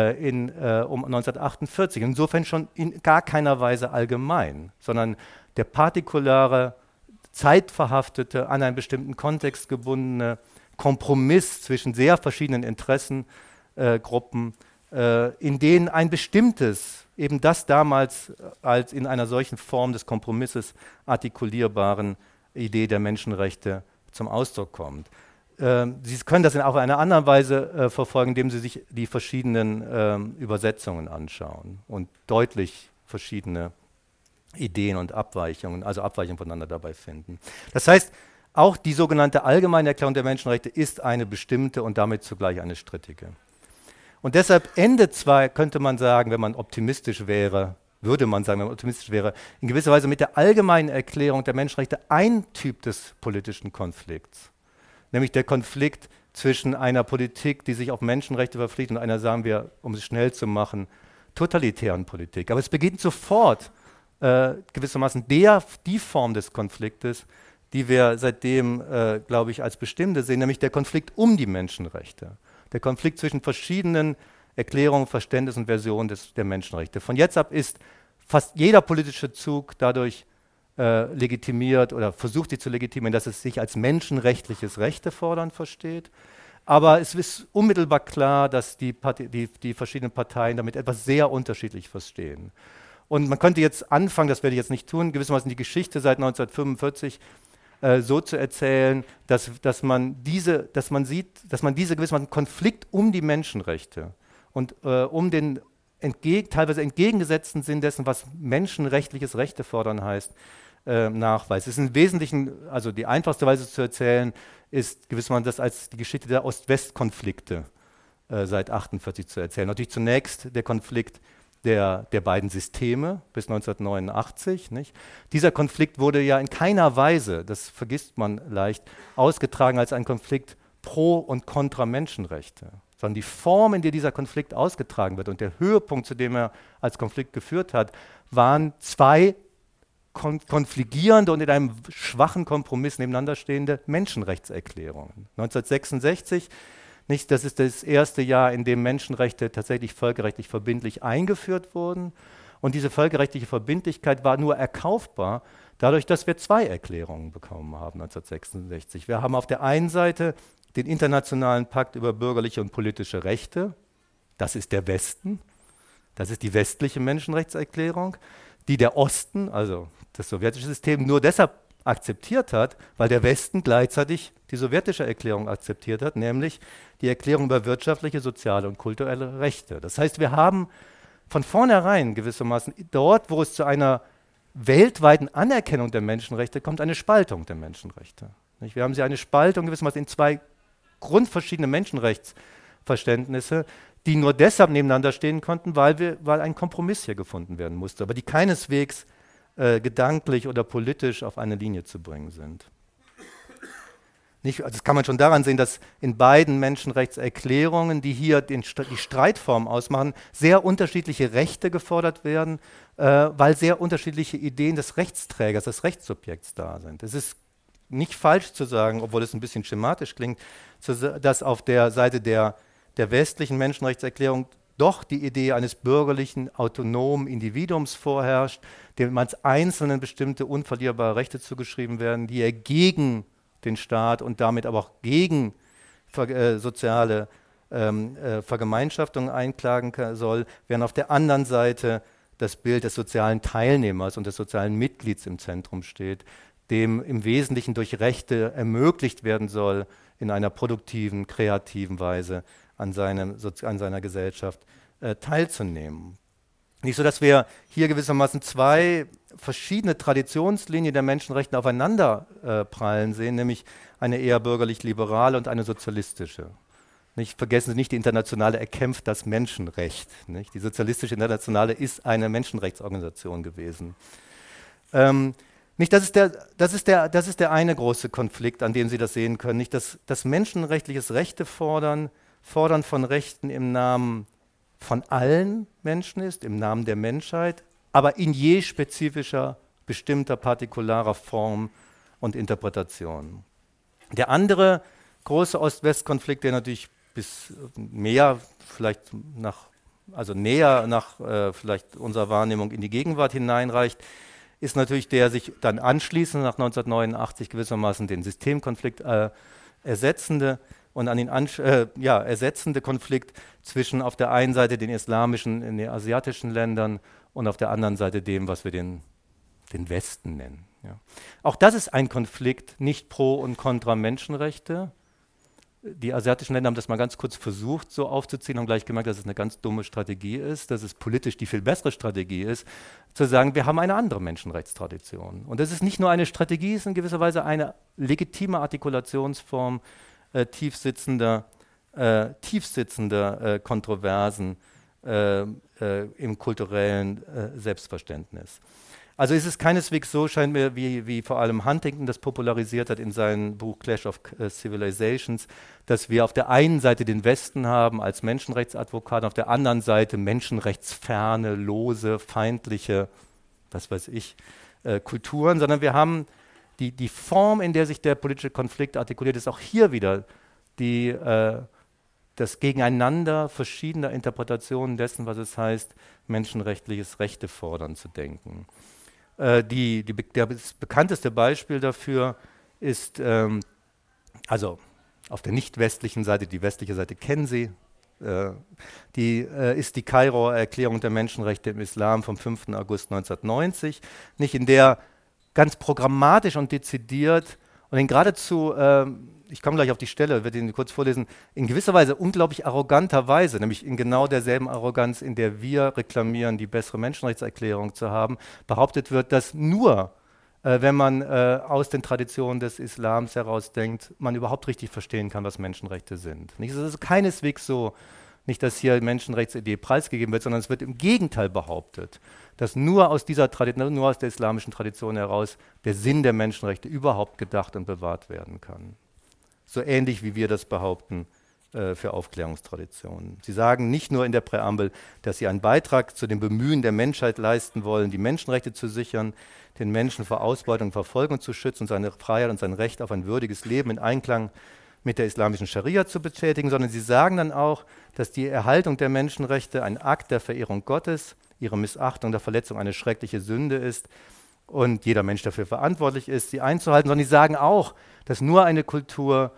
1948. Insofern schon in gar keiner Weise allgemein, sondern der partikulare, zeitverhaftete, an einen bestimmten Kontext gebundene Kompromiss zwischen sehr verschiedenen Interessengruppen, in denen ein bestimmtes, eben das damals als in einer solchen Form des Kompromisses artikulierbaren Idee der Menschenrechte zum Ausdruck kommt. Sie können das in auch einer anderen Weise verfolgen, indem Sie sich die verschiedenen Übersetzungen anschauen und deutlich verschiedene Ideen und Abweichungen, also Abweichungen voneinander dabei finden. Das heißt, auch die sogenannte Allgemeine Erklärung der Menschenrechte ist eine bestimmte und damit zugleich eine strittige. Und deshalb endet zwar, könnte man sagen, wenn man optimistisch wäre, würde man sagen, wenn man optimistisch wäre, in gewisser Weise mit der Allgemeinen Erklärung der Menschenrechte ein Typ des politischen Konflikts, nämlich der Konflikt zwischen einer Politik, die sich auf Menschenrechte verpflichtet, und einer, sagen wir, um es schnell zu machen, totalitären Politik. Aber es beginnt sofort gewissermaßen die Form des Konfliktes, die wir seitdem, glaube ich, als bestimmte sehen, nämlich der Konflikt um die Menschenrechte. Der Konflikt zwischen verschiedenen Erklärungen, Verständnissen und Versionen der Menschenrechte. Von jetzt ab ist fast jeder politische Zug dadurch legitimiert oder versucht sie zu legitimieren, dass es sich als menschenrechtliches Rechtefordern versteht. Aber es ist unmittelbar klar, dass die verschiedenen Parteien damit etwas sehr unterschiedlich verstehen. Und man könnte jetzt anfangen, das werde ich jetzt nicht tun, gewissermaßen die Geschichte seit 1945 so zu erzählen, dass man gewissermaßen Konflikt um die Menschenrechte und um den teilweise entgegengesetzten Sinn dessen, was menschenrechtliches Rechtefordern heißt, nachweist. Es ist im Wesentlichen, also die einfachste Weise zu erzählen, ist gewissermaßen das als die Geschichte der Ost-West-Konflikte seit 1948 zu erzählen. Natürlich zunächst der Konflikt der beiden Systeme bis 1989. Nicht? Dieser Konflikt wurde ja in keiner Weise, das vergisst man leicht, ausgetragen als ein Konflikt pro und kontra Menschenrechte, sondern die Form, in der dieser Konflikt ausgetragen wird und der Höhepunkt, zu dem er als Konflikt geführt hat, waren zwei konfligierende und in einem schwachen Kompromiss nebeneinander stehende Menschenrechtserklärungen. 1966, nicht, das ist das erste Jahr, in dem Menschenrechte tatsächlich völkerrechtlich verbindlich eingeführt wurden. Und diese völkerrechtliche Verbindlichkeit war nur erkaufbar dadurch, dass wir zwei Erklärungen bekommen haben 1966. Wir haben auf der einen Seite den Internationalen Pakt über bürgerliche und politische Rechte. Das ist der Westen. Das ist die westliche Menschenrechtserklärung, die der Osten, also das sowjetische System, nur deshalb akzeptiert hat, weil der Westen gleichzeitig die sowjetische Erklärung akzeptiert hat, nämlich die Erklärung über wirtschaftliche, soziale und kulturelle Rechte. Das heißt, wir haben von vornherein gewissermaßen dort, wo es zu einer weltweiten Anerkennung der Menschenrechte kommt, eine Spaltung der Menschenrechte. Nicht? Wir haben sie eine Spaltung gewissermaßen in zwei grundverschiedene Menschenrechtsverständnisse, die nur deshalb nebeneinander stehen konnten, weil ein Kompromiss hier gefunden werden musste, aber die keineswegs gedanklich oder politisch auf eine Linie zu bringen sind. Das kann man schon daran sehen, dass in beiden Menschenrechtserklärungen, die hier die Streitform ausmachen, sehr unterschiedliche Rechte gefordert werden, weil sehr unterschiedliche Ideen des Rechtsträgers, des Rechtssubjekts da sind. Es ist nicht falsch zu sagen, obwohl es ein bisschen schematisch klingt, dass auf der Seite der westlichen Menschenrechtserklärung doch die Idee eines bürgerlichen, autonomen Individuums vorherrscht, dem als Einzelnen bestimmte unverlierbare Rechte zugeschrieben werden, die er gegen den Staat und damit aber auch gegen soziale Vergemeinschaftung einklagen soll, während auf der anderen Seite das Bild des sozialen Teilnehmers und des sozialen Mitglieds im Zentrum steht, dem im Wesentlichen durch Rechte ermöglicht werden soll, in einer produktiven, kreativen Weise an seiner Gesellschaft teilzunehmen. Nicht so, dass wir hier gewissermaßen zwei verschiedene Traditionslinien der Menschenrechte aufeinander prallen sehen, nämlich eine eher bürgerlich-liberale und eine sozialistische. Nicht, vergessen Sie nicht, die Internationale erkämpft das Menschenrecht. Nicht? Die Sozialistische Internationale ist eine Menschenrechtsorganisation gewesen. Nicht, das ist der eine große Konflikt, an dem Sie das sehen können. Nicht, das menschenrechtliches Rechte fordern von Rechten im Namen von allen Menschen ist, im Namen der Menschheit, aber in je spezifischer, bestimmter, partikularer Form und Interpretation. Der andere große Ost-West-Konflikt, der natürlich bis näher nach vielleicht unserer Wahrnehmung in die Gegenwart hineinreicht, ist natürlich der sich dann anschließend nach 1989 gewissermaßen den Systemkonflikt ersetzende und an den ersetzende Konflikt zwischen auf der einen Seite den islamischen, in den asiatischen Ländern und auf der anderen Seite dem, was wir den Westen nennen. Ja. Auch das ist ein Konflikt, nicht pro und contra Menschenrechte. Die asiatischen Länder haben das mal ganz kurz versucht, so aufzuziehen, haben gleich gemerkt, dass es eine ganz dumme Strategie ist, dass es politisch die viel bessere Strategie ist, zu sagen, wir haben eine andere Menschenrechtstradition. Und das ist nicht nur eine Strategie, es ist in gewisser Weise eine legitime Artikulationsform tiefsitzender Kontroversen im kulturellen Selbstverständnis. Also ist es keineswegs so, scheint mir, wie vor allem Huntington das popularisiert hat in seinem Buch Clash of Civilizations, dass wir auf der einen Seite den Westen haben als Menschenrechtsadvokat, auf der anderen Seite menschenrechtsferne, lose, feindliche, was weiß ich, Kulturen, sondern wir haben die Form, in der sich der politische Konflikt artikuliert, ist auch hier wieder das Gegeneinander verschiedener Interpretationen dessen, was es heißt, menschenrechtliches Rechte fordern zu denken. Das bekannteste Beispiel dafür ist, also auf der nicht westlichen Seite, die westliche Seite kennen Sie, ist die Kairoer Erklärung der Menschenrechte im Islam vom 5. August 1990, nicht in der ganz programmatisch und dezidiert und in geradezu, ich komme gleich auf die Stelle, werde Ihnen kurz vorlesen, in gewisser Weise unglaublich arroganter Weise, nämlich in genau derselben Arroganz, in der wir reklamieren, die bessere Menschenrechtserklärung zu haben, behauptet wird, dass nur, wenn man aus den Traditionen des Islams herausdenkt, man überhaupt richtig verstehen kann, was Menschenrechte sind. Es ist keineswegs so, nicht, dass hier Menschenrechtsidee preisgegeben wird, sondern es wird im Gegenteil behauptet, dass nur aus der islamischen Tradition heraus der Sinn der Menschenrechte überhaupt gedacht und bewahrt werden kann. So ähnlich wie wir das behaupten für Aufklärungstraditionen. Sie sagen nicht nur in der Präambel, dass sie einen Beitrag zu dem Bemühen der Menschheit leisten wollen, die Menschenrechte zu sichern, den Menschen vor Ausbeutung und Verfolgung zu schützen und seine Freiheit und sein Recht auf ein würdiges Leben in Einklang mit der islamischen Scharia zu betätigen, sondern sie sagen dann auch, dass die Erhaltung der Menschenrechte ein Akt der Verehrung Gottes, ihre Missachtung der Verletzung eine schreckliche Sünde ist und jeder Mensch dafür verantwortlich ist, sie einzuhalten, sondern sie sagen auch, dass nur eine Kultur,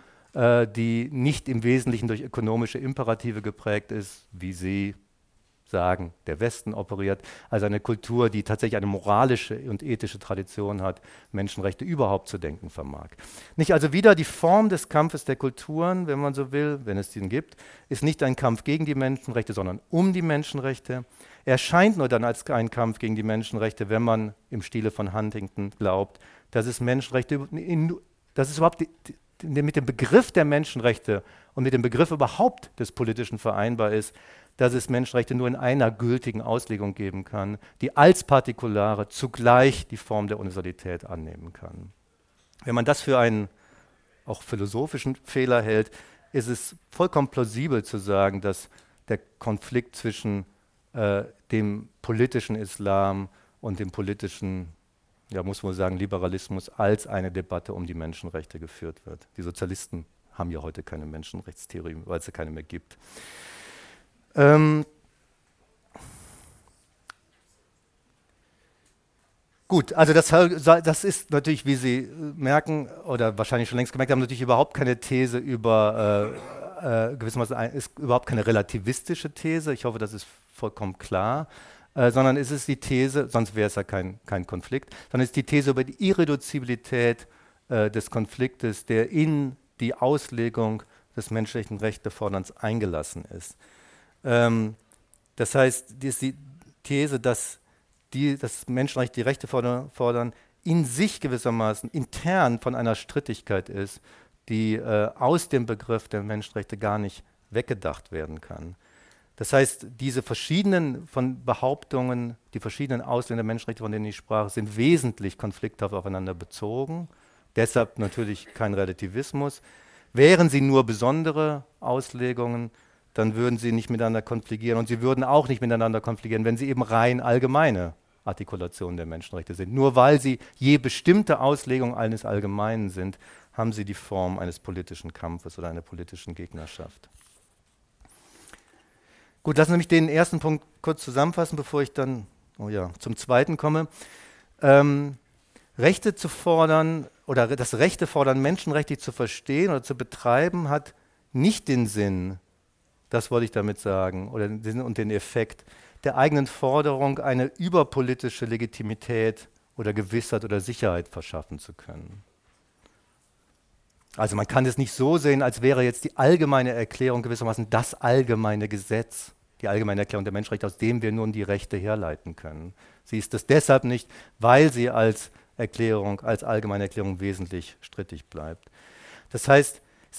die nicht im Wesentlichen durch ökonomische Imperative geprägt ist, wie Sie sagen, der Westen operiert, also eine Kultur, die tatsächlich eine moralische und ethische Tradition hat, Menschenrechte überhaupt zu denken vermag. Nicht also wieder die Form des Kampfes der Kulturen, wenn man so will, wenn es den gibt, ist nicht ein Kampf gegen die Menschenrechte, sondern um die Menschenrechte. Er erscheint nur dann als ein Kampf gegen die Menschenrechte, wenn man im Stile von Huntington glaubt, dass es Menschenrechte, dass es überhaupt mit dem Begriff der Menschenrechte und mit dem Begriff überhaupt des Politischen vereinbar ist, dass es Menschenrechte nur in einer gültigen Auslegung geben kann, die als Partikulare zugleich die Form der Universalität annehmen kann. Wenn man das für einen auch philosophischen Fehler hält, ist es vollkommen plausibel zu sagen, dass der Konflikt zwischen dem politischen Islam und dem politischen, ja, muss man sagen, Liberalismus als eine Debatte um die Menschenrechte geführt wird. Die Sozialisten haben ja heute keine Menschenrechtstheorie, weil es ja keine mehr gibt. Gut, also das ist natürlich, wie Sie merken oder wahrscheinlich schon längst gemerkt haben, natürlich überhaupt keine These über, gewissermaßen ist überhaupt keine relativistische These. Ich hoffe, das ist vollkommen klar. sondern es ist die These, sonst wäre es ja kein Konflikt, sondern es ist die These über die Irreduzibilität des Konfliktes, der in die Auslegung des menschlichen Rechteforderns eingelassen ist. Das heißt, die ist die These, dass das Menschenrecht, die Rechte fordern, in sich gewissermaßen intern von einer Strittigkeit ist, die aus dem Begriff der Menschenrechte gar nicht weggedacht werden kann. Das heißt, diese verschiedenen von Behauptungen, die verschiedenen Auslegungen der Menschenrechte, von denen ich sprach, sind wesentlich konflikthaft aufeinander bezogen. Deshalb natürlich kein Relativismus. Wären sie nur besondere Auslegungen, dann würden sie nicht miteinander konfligieren und sie würden auch nicht miteinander konfligieren, wenn sie eben rein allgemeine Artikulationen der Menschenrechte sind. Nur weil sie je bestimmte Auslegung eines Allgemeinen sind, haben sie die Form eines politischen Kampfes oder einer politischen Gegnerschaft. Gut, lassen Sie mich den ersten Punkt kurz zusammenfassen, bevor ich dann zum zweiten komme. Rechte zu fordern oder das Rechte fordern, menschenrechtlich zu verstehen oder zu betreiben, hat nicht den Sinn, das wollte ich damit sagen, oder den Sinn und den Effekt der eigenen Forderung, eine überpolitische Legitimität oder Gewissheit oder Sicherheit verschaffen zu können. Also man kann es nicht so sehen, als wäre jetzt die allgemeine Erklärung gewissermaßen das allgemeine Gesetz, die allgemeine Erklärung der Menschenrechte, aus dem wir nun die Rechte herleiten können. Sie ist es deshalb nicht, weil sie als Erklärung, als allgemeine Erklärung wesentlich strittig bleibt. Das heißt,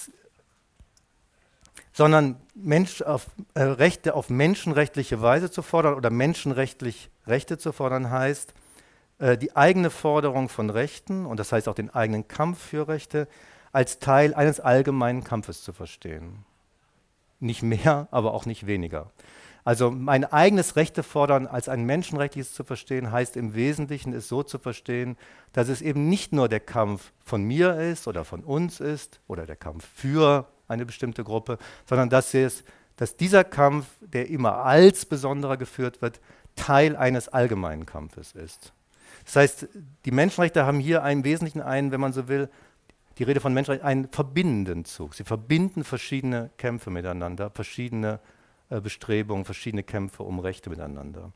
sondern Rechte auf menschenrechtliche Weise zu fordern oder menschenrechtlich Rechte zu fordern heißt, die eigene Forderung von Rechten, und das heißt auch den eigenen Kampf für Rechte, als Teil eines allgemeinen Kampfes zu verstehen. Nicht mehr, aber auch nicht weniger. Also mein eigenes Rechte fordern als ein menschenrechtliches zu verstehen, heißt im Wesentlichen es so zu verstehen, dass es eben nicht nur der Kampf von mir ist oder von uns ist oder der Kampf für eine bestimmte Gruppe, sondern dass dieser Kampf, der immer als besonderer geführt wird, Teil eines allgemeinen Kampfes ist. Das heißt, die Menschenrechte haben hier im Wesentlichen wenn man so will, die Rede von Menschenrechten, einen verbindenden Zug. Sie verbinden verschiedene Kämpfe miteinander, verschiedene Bestrebungen, verschiedene Kämpfe um Rechte miteinander.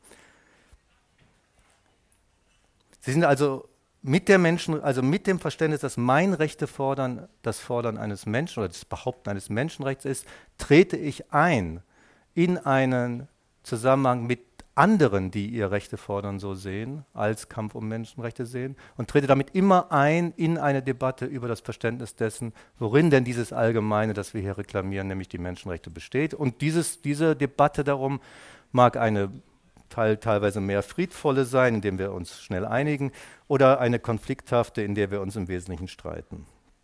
Sie sind also mit dem Verständnis, dass mein Rechte fordern, das Fordern eines Menschen oder das Behaupten eines Menschenrechts ist, trete ich ein in einen Zusammenhang mit anderen, die ihr Rechte fordern, so sehen, als Kampf um Menschenrechte sehen, und trete damit immer ein in eine Debatte über das Verständnis dessen, worin denn dieses Allgemeine, das wir hier reklamieren, nämlich die Menschenrechte besteht. Und diese Debatte darum mag eine teilweise mehr friedvolle sein, indem wir uns schnell einigen, oder eine konflikthafte, in der wir uns im Wesentlichen streiten.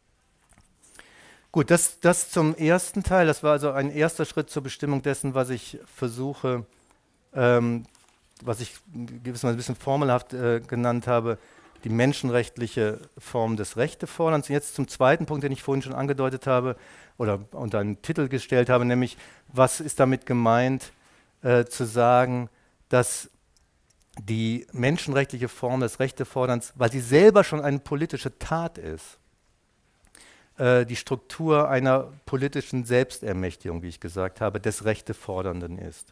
Gut, das zum ersten Teil. Das war also ein erster Schritt zur Bestimmung dessen, was ich versuche, was ich gewissermaßen ein bisschen formelhaft genannt habe, die menschenrechtliche Form des Rechteforderns. Und jetzt zum zweiten Punkt, den ich vorhin schon angedeutet habe oder unter einen Titel gestellt habe, nämlich was ist damit gemeint, zu sagen, dass die menschenrechtliche Form des Rechteforderns, weil sie selber schon eine politische Tat ist, die Struktur einer politischen Selbstermächtigung, wie ich gesagt habe, des Rechtefordernden ist.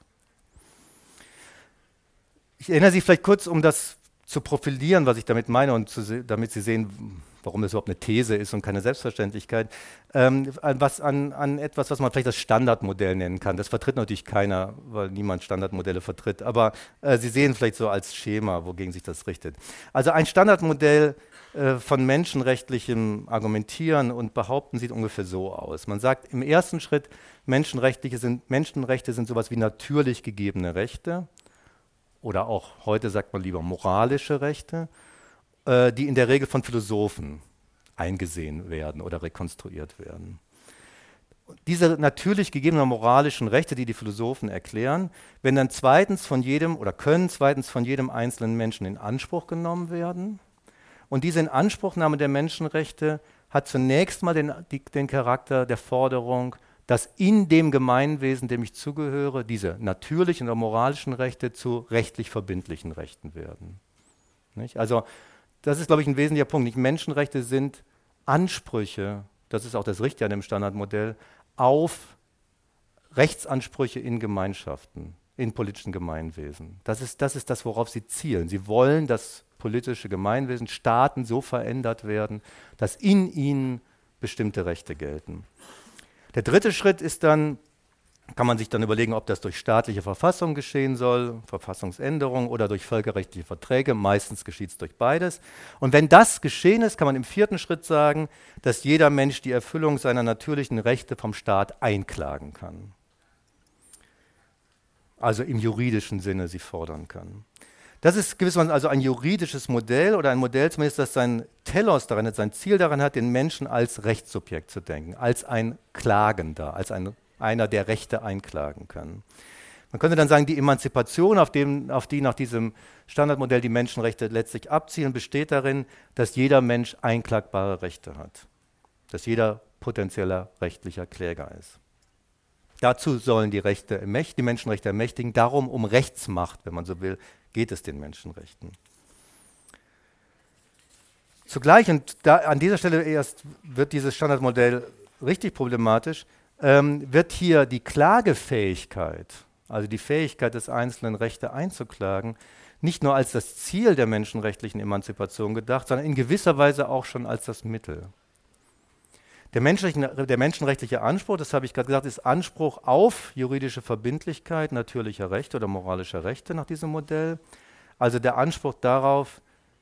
Ich erinnere Sie vielleicht kurz, um das zu profilieren, was ich damit meine und damit Sie sehen, warum das überhaupt eine These ist und keine Selbstverständlichkeit, an etwas, was man vielleicht das Standardmodell nennen kann. Das vertritt natürlich keiner, weil niemand Standardmodelle vertritt, aber Sie sehen vielleicht so als Schema, wogegen sich das richtet. Also ein Standardmodell von menschenrechtlichem Argumentieren und Behaupten sieht ungefähr so aus. Man sagt im ersten Schritt, Menschenrechte sind sowas wie natürlich gegebene Rechte. Oder auch heute sagt man lieber moralische Rechte, die in der Regel von Philosophen eingesehen werden oder rekonstruiert werden. Diese natürlich gegebenen moralischen Rechte, die die Philosophen erklären, können zweitens von jedem einzelnen Menschen in Anspruch genommen werden. Und diese Inanspruchnahme der Menschenrechte hat zunächst mal den Charakter der Forderung, dass in dem Gemeinwesen, dem ich zugehöre, diese natürlichen oder moralischen Rechte zu rechtlich verbindlichen Rechten werden. Nicht? Also das ist, glaube ich, ein wesentlicher Punkt. Nicht Menschenrechte sind Ansprüche, das ist auch das Richtige an dem Standardmodell, auf Rechtsansprüche in Gemeinschaften. in politischen Gemeinwesen. Das ist das, worauf sie zielen. Sie wollen, dass politische Gemeinwesen, Staaten so verändert werden, dass in ihnen bestimmte Rechte gelten. Der dritte Schritt ist dann, kann man sich dann überlegen, ob das durch staatliche Verfassung geschehen soll, Verfassungsänderung oder durch völkerrechtliche Verträge. Meistens geschieht es durch beides. Und wenn das geschehen ist, kann man im vierten Schritt sagen, dass jeder Mensch die Erfüllung seiner natürlichen Rechte vom Staat einklagen kann. Also im juridischen Sinne sie fordern kann. Das ist gewissermaßen also ein juridisches Modell oder ein Modell zumindest, das sein Telos daran hat, sein Ziel daran hat, den Menschen als Rechtssubjekt zu denken, als ein Klagender, als einer, der Rechte einklagen kann. Man könnte dann sagen, die Emanzipation, auf die nach diesem Standardmodell die Menschenrechte letztlich abzielen, besteht darin, dass jeder Mensch einklagbare Rechte hat, dass jeder potenzieller rechtlicher Kläger ist. Dazu sollen die Menschenrechte ermächtigen, darum um Rechtsmacht, wenn man so will, geht es den Menschenrechten. Zugleich, und an dieser Stelle erst wird dieses Standardmodell richtig problematisch, wird hier die Klagefähigkeit, also die Fähigkeit des Einzelnen, Rechte einzuklagen, nicht nur als das Ziel der menschenrechtlichen Emanzipation gedacht, sondern in gewisser Weise auch schon als das Mittel. Der menschenrechtliche Anspruch, das habe ich gerade gesagt, ist Anspruch auf juridische Verbindlichkeit natürlicher Rechte oder moralischer Rechte nach diesem Modell. Also der Anspruch darauf,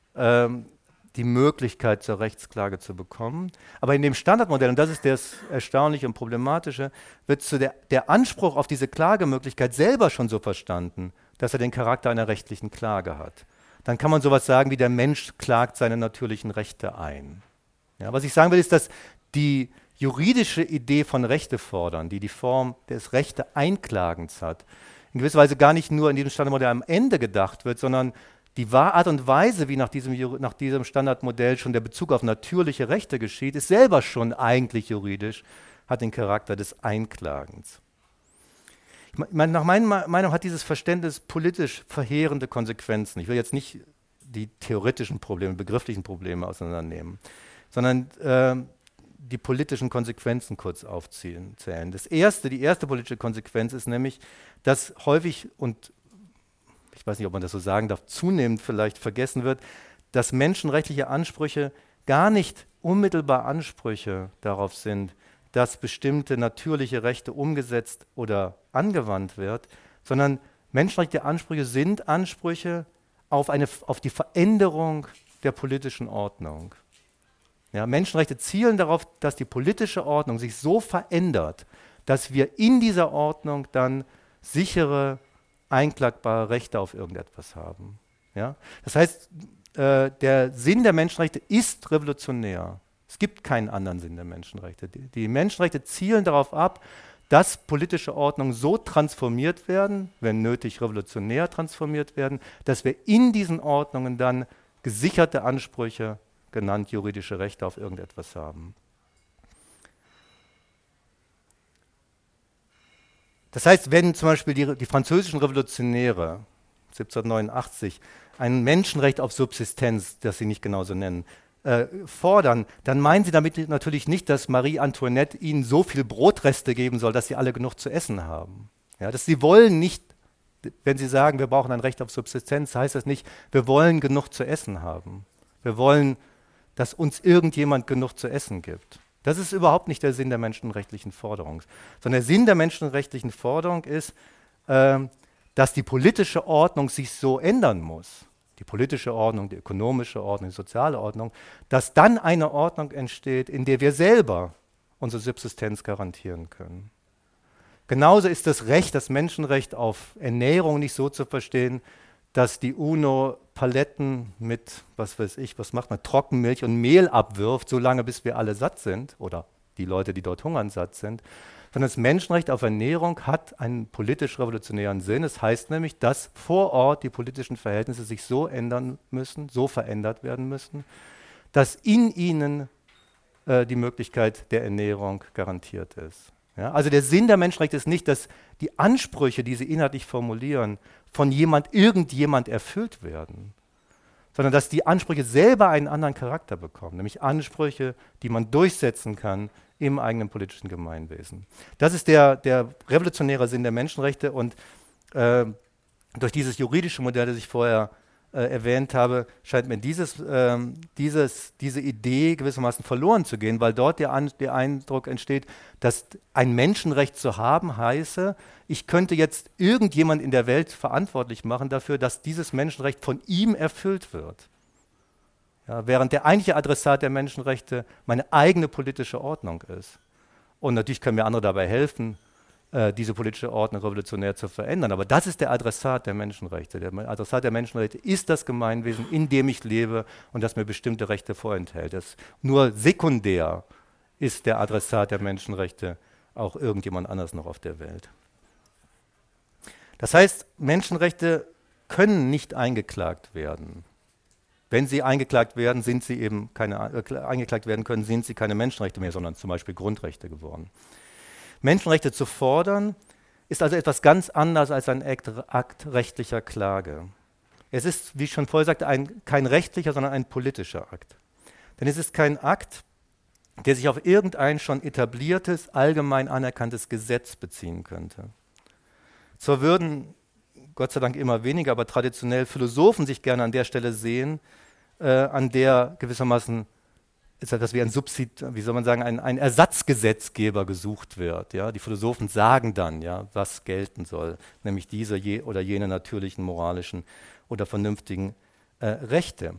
die Möglichkeit zur Rechtsklage zu bekommen. Aber in dem Standardmodell, und das ist das Erstaunliche und Problematische, wird der Anspruch auf diese Klagemöglichkeit selber schon so verstanden, dass er den Charakter einer rechtlichen Klage hat. Dann kann man sowas sagen wie, der Mensch klagt seine natürlichen Rechte ein. Ja, was ich sagen will, ist, dass die juridische Idee von Rechte fordern, die Form des Rechte-Einklagens hat, in gewisser Weise gar nicht nur in diesem Standardmodell am Ende gedacht wird, sondern die Art und Weise, wie nach diesem Standardmodell schon der Bezug auf natürliche Rechte geschieht, ist selber schon eigentlich juridisch, hat den Charakter des Einklagens. Nach meiner Meinung hat dieses Verständnis politisch verheerende Konsequenzen. Ich will jetzt nicht die theoretischen Probleme, begrifflichen Probleme auseinandernehmen, sondern die politischen Konsequenzen kurz aufzählen. Die erste politische Konsequenz ist nämlich, dass häufig, und ich weiß nicht, ob man das so sagen darf, zunehmend vielleicht vergessen wird, dass menschenrechtliche Ansprüche gar nicht unmittelbar Ansprüche darauf sind, dass bestimmte natürliche Rechte umgesetzt oder angewandt wird, sondern menschenrechtliche Ansprüche sind Ansprüche auf die Veränderung der politischen Ordnung. Ja, Menschenrechte zielen darauf, dass die politische Ordnung sich so verändert, dass wir in dieser Ordnung dann sichere, einklagbare Rechte auf irgendetwas haben. Ja? Das heißt, der Sinn der Menschenrechte ist revolutionär. Es gibt keinen anderen Sinn der Menschenrechte. Die Menschenrechte zielen darauf ab, dass politische Ordnungen so transformiert werden, wenn nötig revolutionär transformiert werden, dass wir in diesen Ordnungen dann gesicherte Ansprüche, genannt juridische Rechte, auf irgendetwas haben. Das heißt, wenn zum Beispiel die französischen Revolutionäre 1789 ein Menschenrecht auf Subsistenz, das sie nicht genauso nennen, fordern, dann meinen sie damit natürlich nicht, dass Marie Antoinette ihnen so viel Brotreste geben soll, dass sie alle genug zu essen haben. Ja, sie wollen nicht, wenn sie sagen, wir brauchen ein Recht auf Subsistenz, heißt das nicht, wir wollen genug zu essen haben. Wir wollen, dass uns irgendjemand genug zu essen gibt. Das ist überhaupt nicht der Sinn der menschenrechtlichen Forderung. Sondern der Sinn der menschenrechtlichen Forderung ist, dass die politische Ordnung sich so ändern muss, die politische Ordnung, die ökonomische Ordnung, die soziale Ordnung, dass dann eine Ordnung entsteht, in der wir selber unsere Subsistenz garantieren können. Genauso ist das Menschenrecht auf Ernährung nicht so zu verstehen, dass die UNO Paletten mit, was macht man, Trockenmilch und Mehl abwirft, solange bis wir alle satt sind, oder die Leute, die dort hungern, satt sind, sondern das Menschenrecht auf Ernährung hat einen politisch-revolutionären Sinn. Es heißt nämlich, dass vor Ort die politischen Verhältnisse sich so ändern müssen, so verändert werden müssen, dass in ihnen die Möglichkeit der Ernährung garantiert ist. Ja? Also der Sinn der Menschenrechte ist nicht, dass die Ansprüche, die sie inhaltlich formulieren, von irgendjemand erfüllt werden, sondern dass die Ansprüche selber einen anderen Charakter bekommen, nämlich Ansprüche, die man durchsetzen kann im eigenen politischen Gemeinwesen. Das ist der revolutionäre Sinn der Menschenrechte und durch dieses juridische Modell, das ich vorher erwähnt habe, scheint mir diese Idee gewissermaßen verloren zu gehen, weil dort der Eindruck entsteht, dass ein Menschenrecht zu haben heiße, ich könnte jetzt irgendjemand in der Welt verantwortlich machen dafür, dass dieses Menschenrecht von ihm erfüllt wird. Ja, während der eigentliche Adressat der Menschenrechte meine eigene politische Ordnung ist. Und natürlich können mir andere dabei helfen, diese politische Ordnung revolutionär zu verändern. Aber das ist der Adressat der Menschenrechte. Der Adressat der Menschenrechte ist das Gemeinwesen, in dem ich lebe und das mir bestimmte Rechte vorenthält. Nur sekundär ist der Adressat der Menschenrechte auch irgendjemand anders noch auf der Welt. Das heißt, Menschenrechte können nicht eingeklagt werden. Wenn sie eingeklagt werden, sind sie eben eingeklagt werden können, sind sie keine Menschenrechte mehr, sondern zum Beispiel Grundrechte geworden. Menschenrechte zu fordern, ist also etwas ganz anderes als ein Akt rechtlicher Klage. Es ist, wie ich schon vorher sagte, kein rechtlicher, sondern ein politischer Akt. Denn es ist kein Akt, der sich auf irgendein schon etabliertes, allgemein anerkanntes Gesetz beziehen könnte. Zwar würden, Gott sei Dank immer weniger, aber traditionell Philosophen sich gerne an der Stelle sehen, an der gewissermaßen ist das wie ein Ersatzgesetzgeber gesucht wird. Ja? Die Philosophen sagen dann, ja, was gelten soll, nämlich diese oder jene natürlichen, moralischen oder vernünftigen Rechte.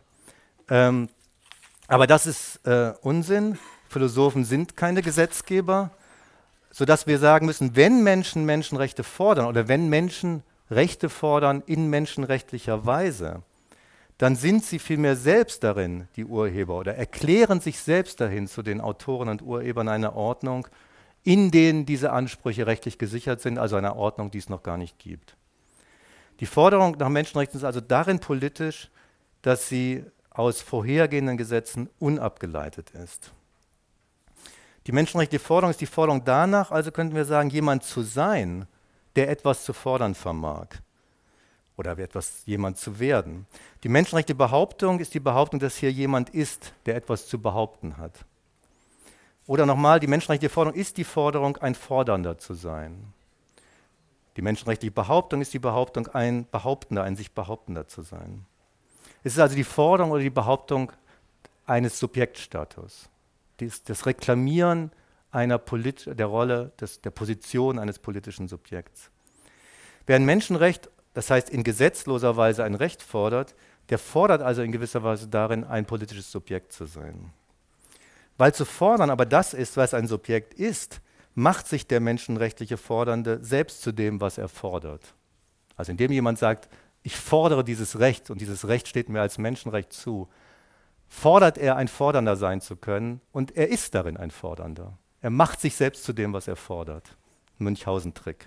Aber das ist Unsinn. Philosophen sind keine Gesetzgeber, sodass wir sagen müssen, wenn Menschen Menschenrechte fordern oder wenn Menschen Rechte fordern in menschenrechtlicher Weise, dann sind sie vielmehr selbst darin, die Urheber, oder erklären sich selbst dahin zu den Autoren und Urhebern einer Ordnung, in denen diese Ansprüche rechtlich gesichert sind, also einer Ordnung, die es noch gar nicht gibt. Die Forderung nach Menschenrechten ist also darin politisch, dass sie aus vorhergehenden Gesetzen unabgeleitet ist. Die menschenrechtliche Forderung ist die Forderung danach, also könnten wir sagen, jemand zu sein, der etwas zu fordern vermag. Oder jemand zu werden. Die menschenrechtliche Behauptung ist die Behauptung, dass hier jemand ist, der etwas zu behaupten hat. Oder nochmal, die menschenrechtliche Forderung ist die Forderung, ein Fordernder zu sein. Die menschenrechtliche Behauptung ist die Behauptung, ein Behauptender, ein sich Behauptender zu sein. Es ist also die Forderung oder die Behauptung eines Subjektstatus. Das Reklamieren der Rolle, der Position eines politischen Subjekts. Wer ein Menschenrecht, das heißt in gesetzloser Weise ein Recht fordert, der fordert also in gewisser Weise darin, ein politisches Subjekt zu sein. Weil zu fordern aber das ist, was ein Subjekt ist, macht sich der menschenrechtliche Fordernde selbst zu dem, was er fordert. Also indem jemand sagt, ich fordere dieses Recht und dieses Recht steht mir als Menschenrecht zu, fordert er, ein Fordernder sein zu können und er ist darin ein Fordernder. Er macht sich selbst zu dem, was er fordert. Münchhausen-Trick.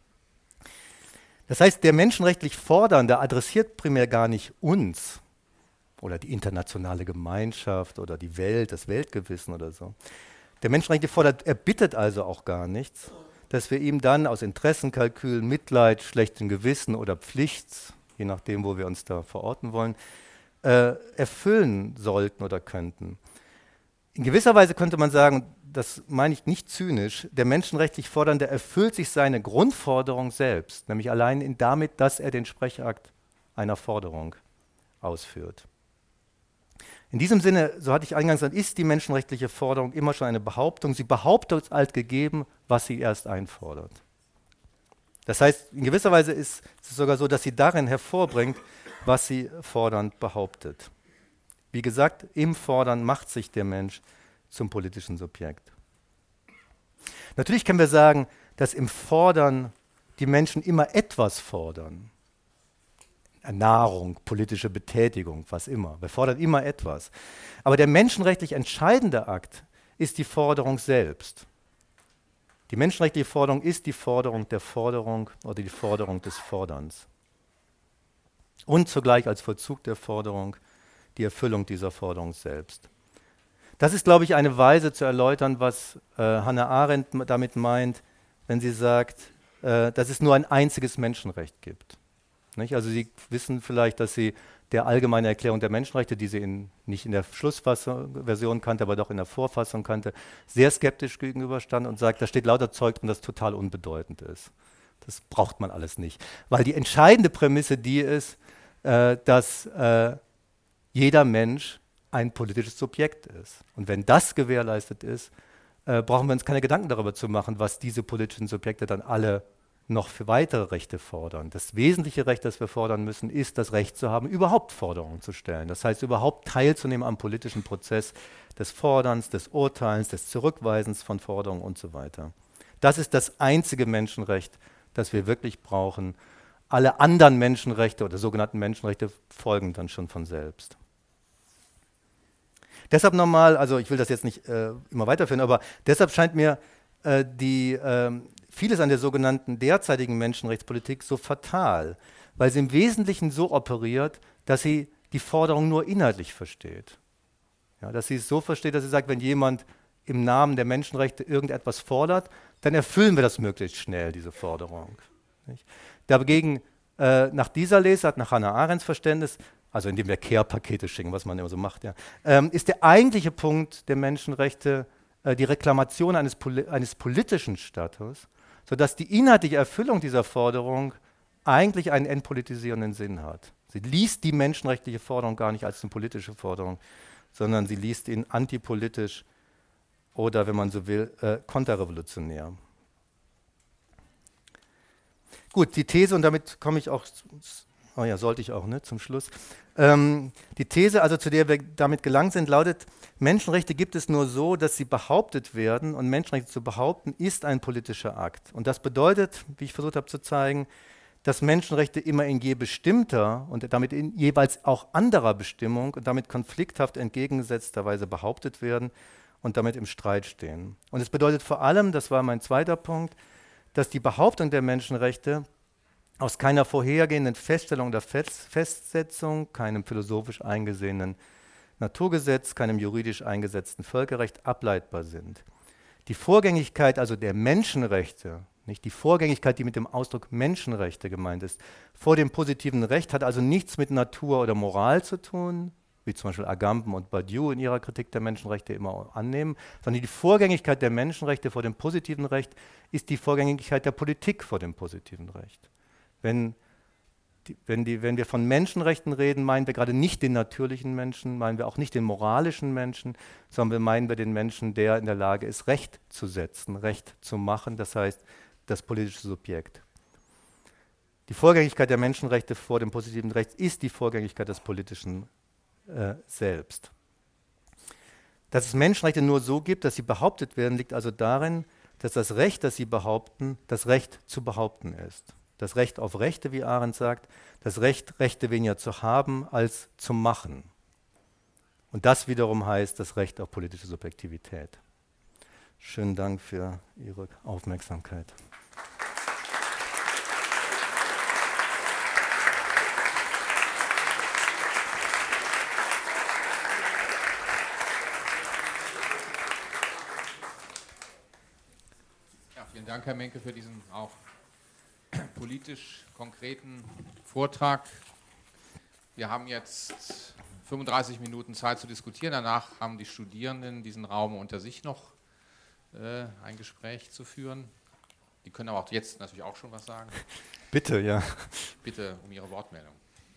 Das heißt, der menschenrechtlich Fordernde adressiert primär gar nicht uns oder die internationale Gemeinschaft oder die Welt, das Weltgewissen oder so. Der menschenrechtliche Fordernde erbittet also auch gar nichts, dass wir ihm dann aus Interessenkalkül, Mitleid, schlechtem Gewissen oder Pflicht, je nachdem, wo wir uns da verorten wollen, erfüllen sollten oder könnten. In gewisser Weise könnte man sagen, das meine ich nicht zynisch, der menschenrechtlich Fordernde erfüllt sich seine Grundforderung selbst, nämlich allein damit, dass er den Sprechakt einer Forderung ausführt. In diesem Sinne, so hatte ich eingangs gesagt, ist die menschenrechtliche Forderung immer schon eine Behauptung. Sie behauptet als gegeben, was sie erst einfordert. Das heißt, in gewisser Weise ist es sogar so, dass sie darin hervorbringt, was sie fordernd behauptet. Wie gesagt, im Fordern macht sich der Mensch zum politischen Subjekt. Natürlich können wir sagen, dass im Fordern die Menschen immer etwas fordern. Nahrung, politische Betätigung, was immer. Wir fordern immer etwas. Aber der menschenrechtlich entscheidende Akt ist die Forderung selbst. Die menschenrechtliche Forderung ist die Forderung der Forderung oder die Forderung des Forderns. Und zugleich als Vollzug der Forderung die Erfüllung dieser Forderung selbst. Das ist, glaube ich, eine Weise zu erläutern, was Hannah Arendt damit meint, wenn sie sagt, dass es nur ein einziges Menschenrecht gibt. Nicht? Also Sie wissen vielleicht, dass sie der Allgemeinen Erklärung der Menschenrechte, die sie nicht in der Schlussversion kannte, aber doch in der Vorfassung kannte, sehr skeptisch gegenüberstand und sagt, da steht lauter Zeug drin, das total unbedeutend ist. Das braucht man alles nicht. Weil die entscheidende Prämisse die ist, dass jeder Mensch ein politisches Subjekt ist. Und wenn das gewährleistet ist, brauchen wir uns keine Gedanken darüber zu machen, was diese politischen Subjekte dann alle noch für weitere Rechte fordern. Das wesentliche Recht, das wir fordern müssen, ist das Recht zu haben, überhaupt Forderungen zu stellen. Das heißt, überhaupt teilzunehmen am politischen Prozess des Forderns, des Urteilens, des Zurückweisens von Forderungen und so weiter. Das ist das einzige Menschenrecht, das wir wirklich brauchen. Alle anderen Menschenrechte oder sogenannten Menschenrechte folgen dann schon von selbst. Deshalb nochmal, also ich will das jetzt nicht immer weiterführen, aber deshalb scheint mir vieles an der sogenannten derzeitigen Menschenrechtspolitik so fatal, weil sie im Wesentlichen so operiert, dass sie die Forderung nur inhaltlich versteht. Ja, dass sie es so versteht, dass sie sagt, wenn jemand im Namen der Menschenrechte irgendetwas fordert, dann erfüllen wir das möglichst schnell, diese Forderung. Nicht? Dagegen, nach dieser Lesart, nach Hannah Arendts Verständnis, also indem wir Care-Pakete schicken, was man immer so macht, ja, ist der eigentliche Punkt der Menschenrechte die Reklamation eines politischen Status, sodass die inhaltliche Erfüllung dieser Forderung eigentlich einen entpolitisierenden Sinn hat. Sie liest die menschenrechtliche Forderung gar nicht als eine politische Forderung, sondern sie liest ihn antipolitisch oder, wenn man so will, konterrevolutionär. Gut, die These, und damit komme ich auch, sollte ich auch, ne, zum Schluss. Die These, also zu der wir damit gelangt sind, lautet, Menschenrechte gibt es nur so, dass sie behauptet werden, und Menschenrechte zu behaupten, ist ein politischer Akt. Und das bedeutet, wie ich versucht habe zu zeigen, dass Menschenrechte immer in je bestimmter und damit in jeweils auch anderer Bestimmung und damit konflikthaft entgegengesetzter Weise behauptet werden und damit im Streit stehen. Und es bedeutet vor allem, das war mein zweiter Punkt, dass die Behauptung der Menschenrechte aus keiner vorhergehenden Feststellung oder Festsetzung, keinem philosophisch eingesehenen Naturgesetz, keinem juridisch eingesetzten Völkerrecht ableitbar sind. Die Vorgängigkeit also der Menschenrechte, nicht die Vorgängigkeit, die mit dem Ausdruck Menschenrechte gemeint ist, vor dem positiven Recht hat also nichts mit Natur oder Moral zu tun, wie zum Beispiel Agamben und Badiou in ihrer Kritik der Menschenrechte immer annehmen, sondern die Vorgängigkeit der Menschenrechte vor dem positiven Recht ist die Vorgängigkeit der Politik vor dem positiven Recht. Wenn wir von Menschenrechten reden, meinen wir gerade nicht den natürlichen Menschen, meinen wir auch nicht den moralischen Menschen, sondern meinen wir den Menschen, der in der Lage ist, Recht zu setzen, Recht zu machen, das heißt das politische Subjekt. Die Vorgängigkeit der Menschenrechte vor dem positiven Recht ist die Vorgängigkeit des politischen selbst. Dass es Menschenrechte nur so gibt, dass sie behauptet werden, liegt also darin, dass das Recht, das sie behaupten, das Recht zu behaupten ist. Das Recht auf Rechte, wie Arendt sagt, das Recht, Rechte weniger zu haben als zu machen. Und das wiederum heißt das Recht auf politische Subjektivität. Schönen Dank für Ihre Aufmerksamkeit. Ja, vielen Dank, Herr Menke, für diesen auch politisch konkreten Vortrag. Wir haben jetzt 35 Minuten Zeit zu diskutieren. Danach haben die Studierenden diesen Raum unter sich noch ein Gespräch zu führen. Die können aber auch jetzt natürlich auch schon was sagen. Bitte, ja. Bitte um Ihre Wortmeldung.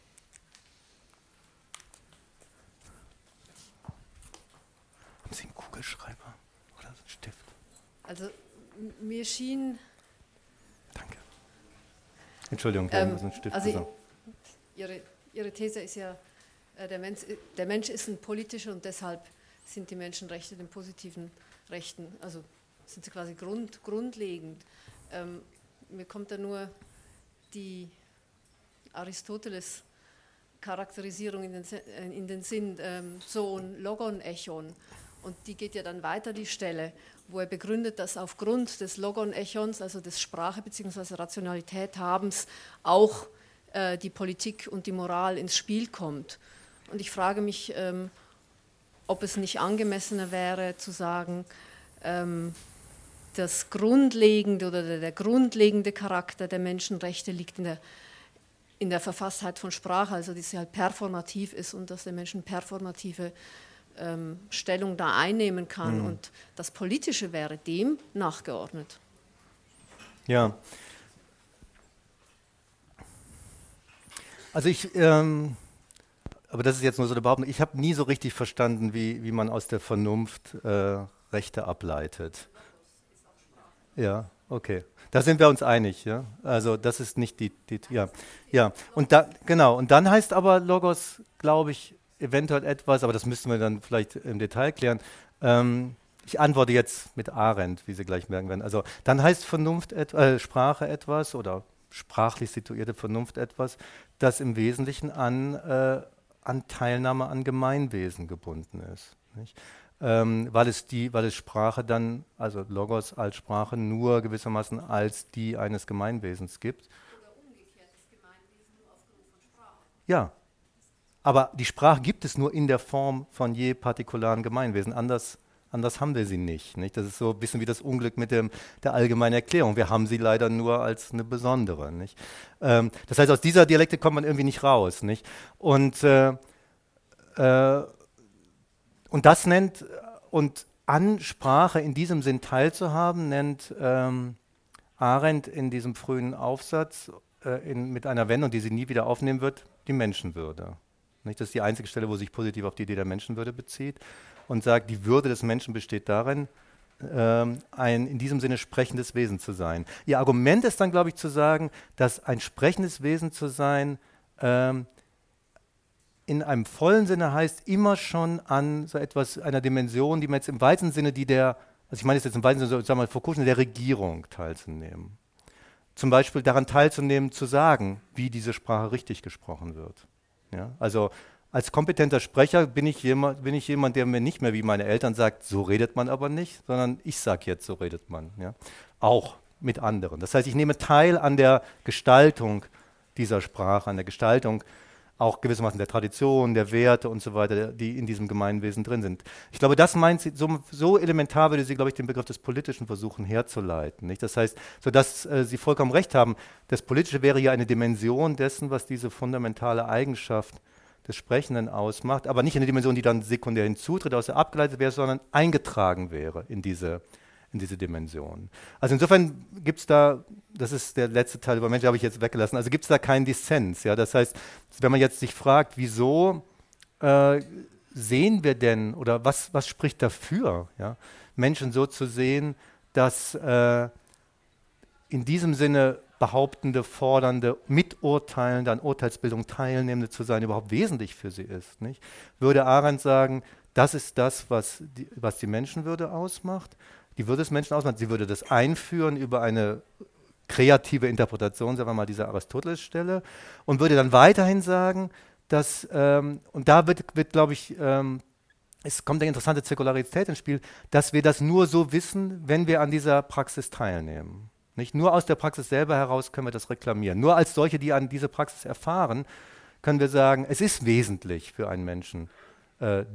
Haben Sie einen Kugelschreiber oder einen Stift? Also mir schien... Danke. Entschuldigung, wir müssen einen Stift sagen. Ihre These ist ja, der Mensch ist ein politischer und deshalb sind die Menschenrechte den positiven Rechten, also sind sie quasi grundlegend. Mir kommt da nur die Aristoteles-Charakterisierung in den Sinn, Zoon, Logon, Echon. Und die geht ja dann weiter, die Stelle, wo er begründet, dass aufgrund des Logon-Echons, also des Sprache- bzw. Rationalität-Habens, auch die Politik und die Moral ins Spiel kommt. Und ich frage mich, ob es nicht angemessener wäre, zu sagen, das grundlegende oder der grundlegende Charakter der Menschenrechte liegt in der Verfasstheit von Sprache, also dass sie halt performativ ist und dass der Mensch eine performative Stellung da einnehmen kann. Und das Politische wäre dem nachgeordnet. Ja, Also aber das ist jetzt nur so eine Behauptung, ich habe nie so richtig verstanden, wie man aus der Vernunft Rechte ableitet. Ja, okay. Da sind wir uns einig, ja. Also das ist nicht ja. Und dann heißt aber Logos, glaube ich, eventuell etwas, aber das müssten wir dann vielleicht im Detail klären. Ich antworte jetzt mit Arendt, wie Sie gleich merken werden. Also dann heißt Sprache etwas oder sprachlich situierte Vernunft etwas, das im Wesentlichen an Teilnahme an Gemeinwesen gebunden ist. Nicht? Weil es Sprache dann, also Logos als Sprache, nur gewissermaßen als die eines Gemeinwesens gibt. Oder umgekehrt, das Gemeinwesen nur aufgrund von Sprache. Ja, aber die Sprache gibt es nur in der Form von je partikularen Gemeinwesen. Anders haben wir sie nicht. Das ist so ein bisschen wie das Unglück mit der allgemeinen Erklärung. Wir haben sie leider nur als eine besondere. Nicht? Das heißt, aus dieser Dialektik kommt man irgendwie nicht raus. Nicht? Und das nennt, und an Sprache in diesem Sinn teilzuhaben, nennt Arendt in diesem frühen Aufsatz mit einer Wendung, die sie nie wieder aufnehmen wird, die Menschenwürde. Nicht? Das ist die einzige Stelle, wo sich positiv auf die Idee der Menschenwürde bezieht und sagt, die Würde des Menschen besteht darin, ein in diesem Sinne sprechendes Wesen zu sein. Ihr Argument ist dann, glaube ich, zu sagen, dass ein sprechendes Wesen zu sein in einem vollen Sinne heißt, immer schon an so etwas, einer Dimension, die man jetzt im weitesten Sinne, also ich meine jetzt im weitesten Sinne, sagen wir mal, Foucault, der Regierung teilzunehmen. Zum Beispiel daran teilzunehmen, zu sagen, wie diese Sprache richtig gesprochen wird. Ja? Also als kompetenter Sprecher bin ich jemand, der mir nicht mehr wie meine Eltern sagt, so redet man aber nicht, sondern ich sage jetzt, so redet man. Ja? Auch mit anderen. Das heißt, ich nehme teil an der Gestaltung dieser Sprache, an der Gestaltung auch gewissermaßen der Tradition, der Werte und so weiter, die in diesem Gemeinwesen drin sind. Ich glaube, das meint sie, so elementar würde sie, glaube ich, den Begriff des Politischen versuchen herzuleiten. Nicht? Das heißt, sodass Sie vollkommen recht haben, das Politische wäre ja eine Dimension dessen, was diese fundamentale Eigenschaft des Sprechenden ausmacht, aber nicht eine Dimension, die dann sekundär hinzutritt, aus der abgeleitet wäre, sondern eingetragen wäre in diese Dimension. Also insofern gibt es da, das ist der letzte Teil über Menschen, habe ich jetzt weggelassen, also gibt es da keinen Dissens. Ja? Das heißt, wenn man jetzt sich fragt, wieso sehen wir denn, oder was spricht dafür, ja? Menschen so zu sehen, dass in diesem Sinne behauptende, fordernde, miturteilende, an Urteilsbildung teilnehmende zu sein, überhaupt wesentlich für sie ist. Nicht? Würde Arendt sagen, das ist das, was die Menschenwürde ausmacht. Die Würde des Menschen ausmacht. Sie würde das einführen über eine kreative Interpretation, sagen wir mal, dieser Aristoteles-Stelle und würde dann weiterhin sagen, dass, und da wird glaube ich, es kommt eine interessante Zirkularität ins Spiel, dass wir das nur so wissen, wenn wir an dieser Praxis teilnehmen. Nicht nur aus der Praxis selber heraus können wir das reklamieren. Nur als solche, die an diese Praxis erfahren, können wir sagen, es ist wesentlich für einen Menschen, das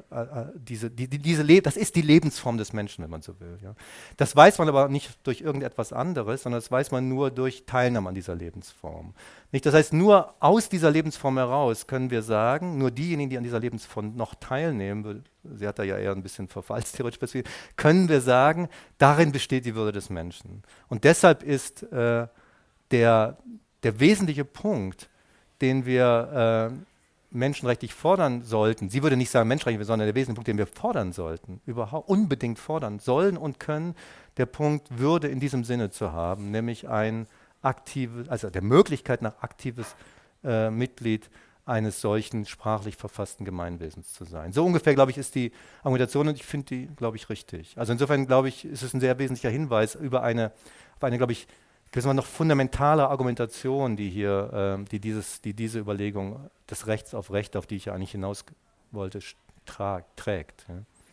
ist die Lebensform des Menschen, wenn man so will. Ja. Das weiß man aber nicht durch irgendetwas anderes, sondern das weiß man nur durch Teilnahme an dieser Lebensform. Nicht? Das heißt, nur aus dieser Lebensform heraus können wir sagen, nur diejenigen, die an dieser Lebensform noch teilnehmen, sie hat da ja eher ein bisschen verfallstheoretisch beschrieben, können wir sagen, darin besteht die Würde des Menschen. Und deshalb ist der wesentliche Punkt, den wir menschenrechtlich fordern sollten, sie würde nicht sagen menschenrechtlich, sondern der wesentliche Punkt, den wir fordern sollten, überhaupt unbedingt fordern sollen und können, der Punkt Würde in diesem Sinne zu haben, nämlich ein aktives, also der Möglichkeit nach aktives Mitglied eines solchen sprachlich verfassten Gemeinwesens zu sein. So ungefähr, glaube ich, ist die Argumentation und ich finde die, glaube ich, richtig. Also insofern, glaube ich, ist es ein sehr wesentlicher Hinweis auf eine, glaube ich, noch fundamentale Argumentation, die diese Überlegung des Rechts auf Recht, auf die ich ja eigentlich hinaus wollte, trägt.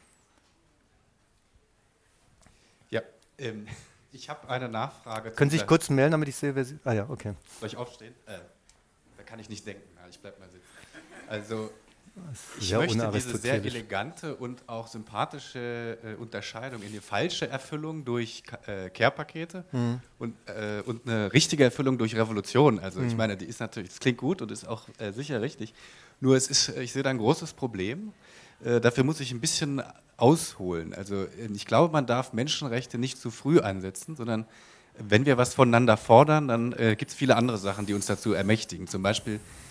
Ja, ich habe eine Nachfrage. Können Sie sich kurz melden, damit ich sehe, wer Sie... Ah ja, okay. Soll ich aufstehen? Da kann ich nicht denken, ich bleibe mal sitzen. Also, ich möchte diese sehr elegante und auch sympathische Unterscheidung in die falsche Erfüllung durch Care-Pakete und eine richtige Erfüllung durch Revolution. Also ich meine, die ist natürlich, das klingt gut und ist auch sicher richtig. Nur ich sehe da ein großes Problem. Dafür muss ich ein bisschen ausholen. Also ich glaube, man darf Menschenrechte nicht zu früh ansetzen, sondern wenn wir was voneinander fordern, dann gibt es viele andere Sachen, die uns dazu ermächtigen. Zum Beispiel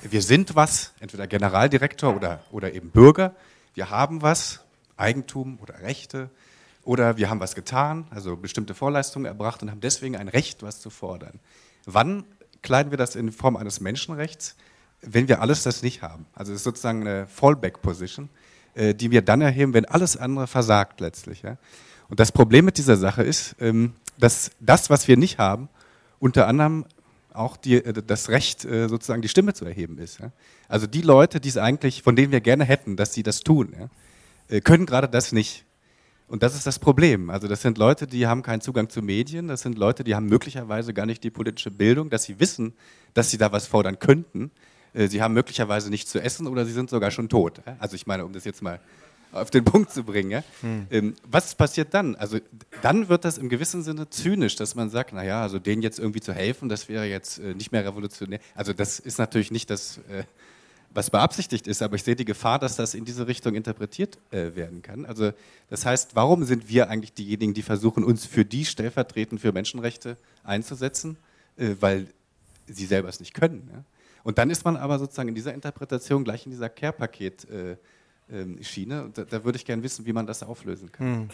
wir sind was, entweder Generaldirektor oder eben Bürger, wir haben was, Eigentum oder Rechte, oder wir haben was getan, also bestimmte Vorleistungen erbracht und haben deswegen ein Recht, was zu fordern. Wann kleiden wir das in Form eines Menschenrechts, wenn wir alles das nicht haben? Also es ist sozusagen eine Fallback-Position, die wir dann erheben, wenn alles andere versagt letztlich. Ja? Und das Problem mit dieser Sache ist, dass das, was wir nicht haben, unter anderem auch das Recht, sozusagen die Stimme zu erheben ist. Ja? Also die Leute, die es eigentlich, von denen wir gerne hätten, dass sie das tun, ja? Können gerade das nicht. Und das ist das Problem. Also das sind Leute, die haben keinen Zugang zu Medien, das sind Leute, die haben möglicherweise gar nicht die politische Bildung, dass sie wissen, dass sie da was fordern könnten. Sie haben möglicherweise nichts zu essen oder sie sind sogar schon tot. Also ich meine, um das jetzt mal auf den Punkt zu bringen. Ja? Was passiert dann? Also dann wird das im gewissen Sinne zynisch, dass man sagt, naja, also denen jetzt irgendwie zu helfen, das wäre jetzt nicht mehr revolutionär. Also das ist natürlich nicht das, was beabsichtigt ist, aber ich sehe die Gefahr, dass das in diese Richtung interpretiert werden kann. Also das heißt, warum sind wir eigentlich diejenigen, die versuchen, uns für die stellvertretend für Menschenrechte einzusetzen? Weil sie selber es nicht können. Ja? Und dann ist man aber sozusagen in dieser Interpretation gleich in dieser Care-Paket-Schiene. Und da würde ich gerne wissen, wie man das auflösen kann.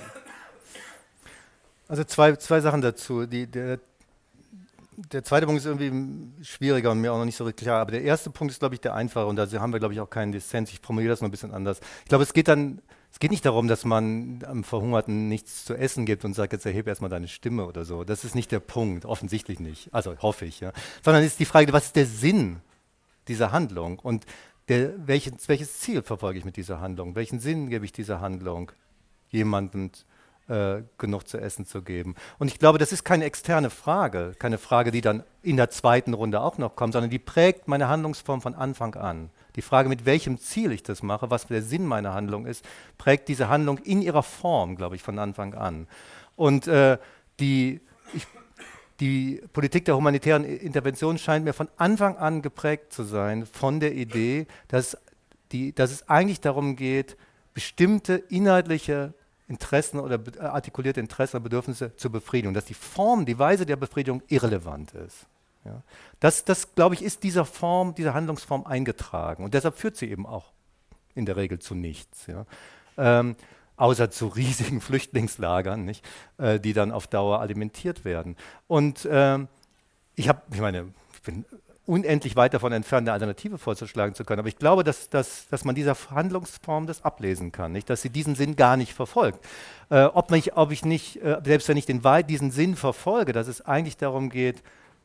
Also zwei Sachen dazu. Der zweite Punkt ist irgendwie schwieriger und mir auch noch nicht so richtig klar. Aber der erste Punkt ist, glaube ich, der einfache. Und da haben wir, glaube ich, auch keinen Dissens. Ich formuliere das noch ein bisschen anders. Ich glaube, es geht nicht darum, dass man am Verhungerten nichts zu essen gibt und sagt, jetzt erhebe erstmal deine Stimme oder so. Das ist nicht der Punkt, offensichtlich nicht. Also hoffe ich. Ja. Sondern es ist die Frage, was ist der Sinn dieser Handlung? Und welches Ziel verfolge ich mit dieser Handlung? Welchen Sinn gebe ich dieser Handlung, jemandem genug zu essen zu geben? Und ich glaube, das ist keine externe Frage, keine Frage, die dann in der zweiten Runde auch noch kommt, sondern die prägt meine Handlungsform von Anfang an. Die Frage, mit welchem Ziel ich das mache, was der Sinn meiner Handlung ist, prägt diese Handlung in ihrer Form, glaube ich, von Anfang an. Und die Politik der humanitären Intervention scheint mir von Anfang an geprägt zu sein von der Idee, dass es eigentlich darum geht, bestimmte inhaltliche Interessen oder artikulierte Interessen oder Bedürfnisse zur Befriedigung, dass die Form, die Weise der Befriedigung irrelevant ist. Ja. Das, glaube ich, ist dieser Handlungsform eingetragen und deshalb führt sie eben auch in der Regel zu nichts. Ja. Außer zu riesigen Flüchtlingslagern, nicht, die dann auf Dauer alimentiert werden. Und ich bin unendlich weit davon entfernt, eine Alternative vorzuschlagen zu können. Aber ich glaube, dass man dieser Handlungsform das ablesen kann, nicht? Dass sie diesen Sinn gar nicht verfolgt. Ob ich nicht, selbst wenn ich diesen Sinn verfolge, dass es eigentlich darum geht,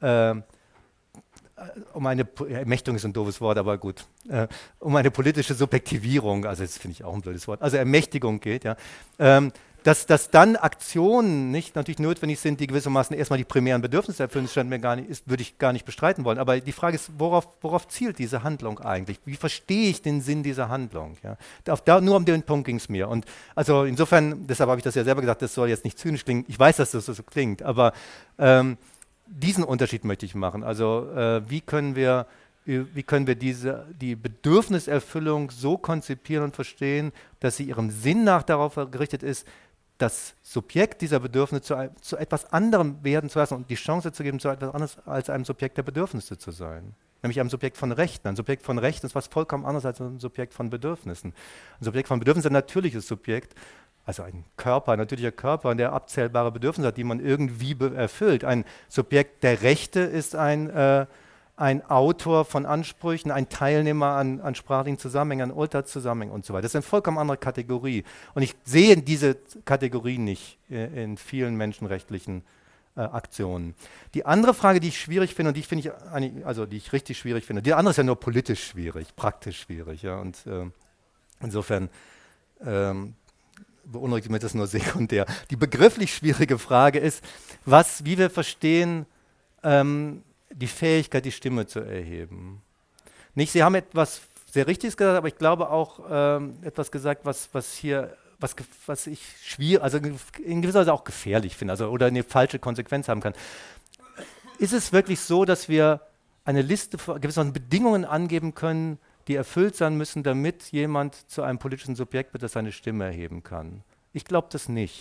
Ermächtigung ist ein doofes Wort, aber gut, um eine politische Subjektivierung, also das finde ich auch ein blödes Wort, also Ermächtigung geht, ja, dass dann Aktionen nicht natürlich notwendig sind, die gewissermaßen erstmal die primären Bedürfnisse erfüllen, würde ich gar nicht bestreiten wollen. Aber die Frage ist, worauf zielt diese Handlung eigentlich? Wie verstehe ich den Sinn dieser Handlung? Ja? Nur um den Punkt ging es mir. Und also insofern, deshalb habe ich das ja selber gesagt, das soll jetzt nicht zynisch klingen. Ich weiß, dass das so klingt, aber diesen Unterschied möchte ich machen. Also wie können wir die Bedürfniserfüllung so konzipieren und verstehen, dass sie ihrem Sinn nach darauf gerichtet ist, das Subjekt dieser Bedürfnisse zu etwas anderem werden zu lassen und die Chance zu geben, zu etwas anderes als einem Subjekt der Bedürfnisse zu sein. Nämlich einem Subjekt von Rechten. Ein Subjekt von Rechten ist was vollkommen anderes als ein Subjekt von Bedürfnissen. Ein Subjekt von Bedürfnissen ist ein natürliches Subjekt, also ein natürlicher Körper, der abzählbare Bedürfnisse hat, die man irgendwie erfüllt. Ein Subjekt der Rechte ist ein Autor von Ansprüchen, ein Teilnehmer an sprachlichen Zusammenhängen, an Urteilszusammenhängen und so weiter. Das ist eine vollkommen andere Kategorie. Und ich sehe diese Kategorie nicht in vielen menschenrechtlichen Aktionen. Die andere Frage, die ich schwierig finde und die ich richtig schwierig finde, die andere ist ja nur politisch schwierig, praktisch schwierig. Ja, und insofern beunruhigt mich das nur sekundär. Die begrifflich schwierige Frage ist, wie wir verstehen, die Fähigkeit, die Stimme zu erheben. Sie haben etwas sehr Richtiges gesagt, aber ich glaube auch etwas gesagt, was ich schwierig, also in gewisser Weise auch gefährlich finde, oder eine falsche Konsequenz haben kann. Ist es wirklich so, dass wir eine Liste von gewissen Bedingungen angeben können, die erfüllt sein müssen, damit jemand zu einem politischen Subjekt wird, das seine Stimme erheben kann? Ich glaube das nicht.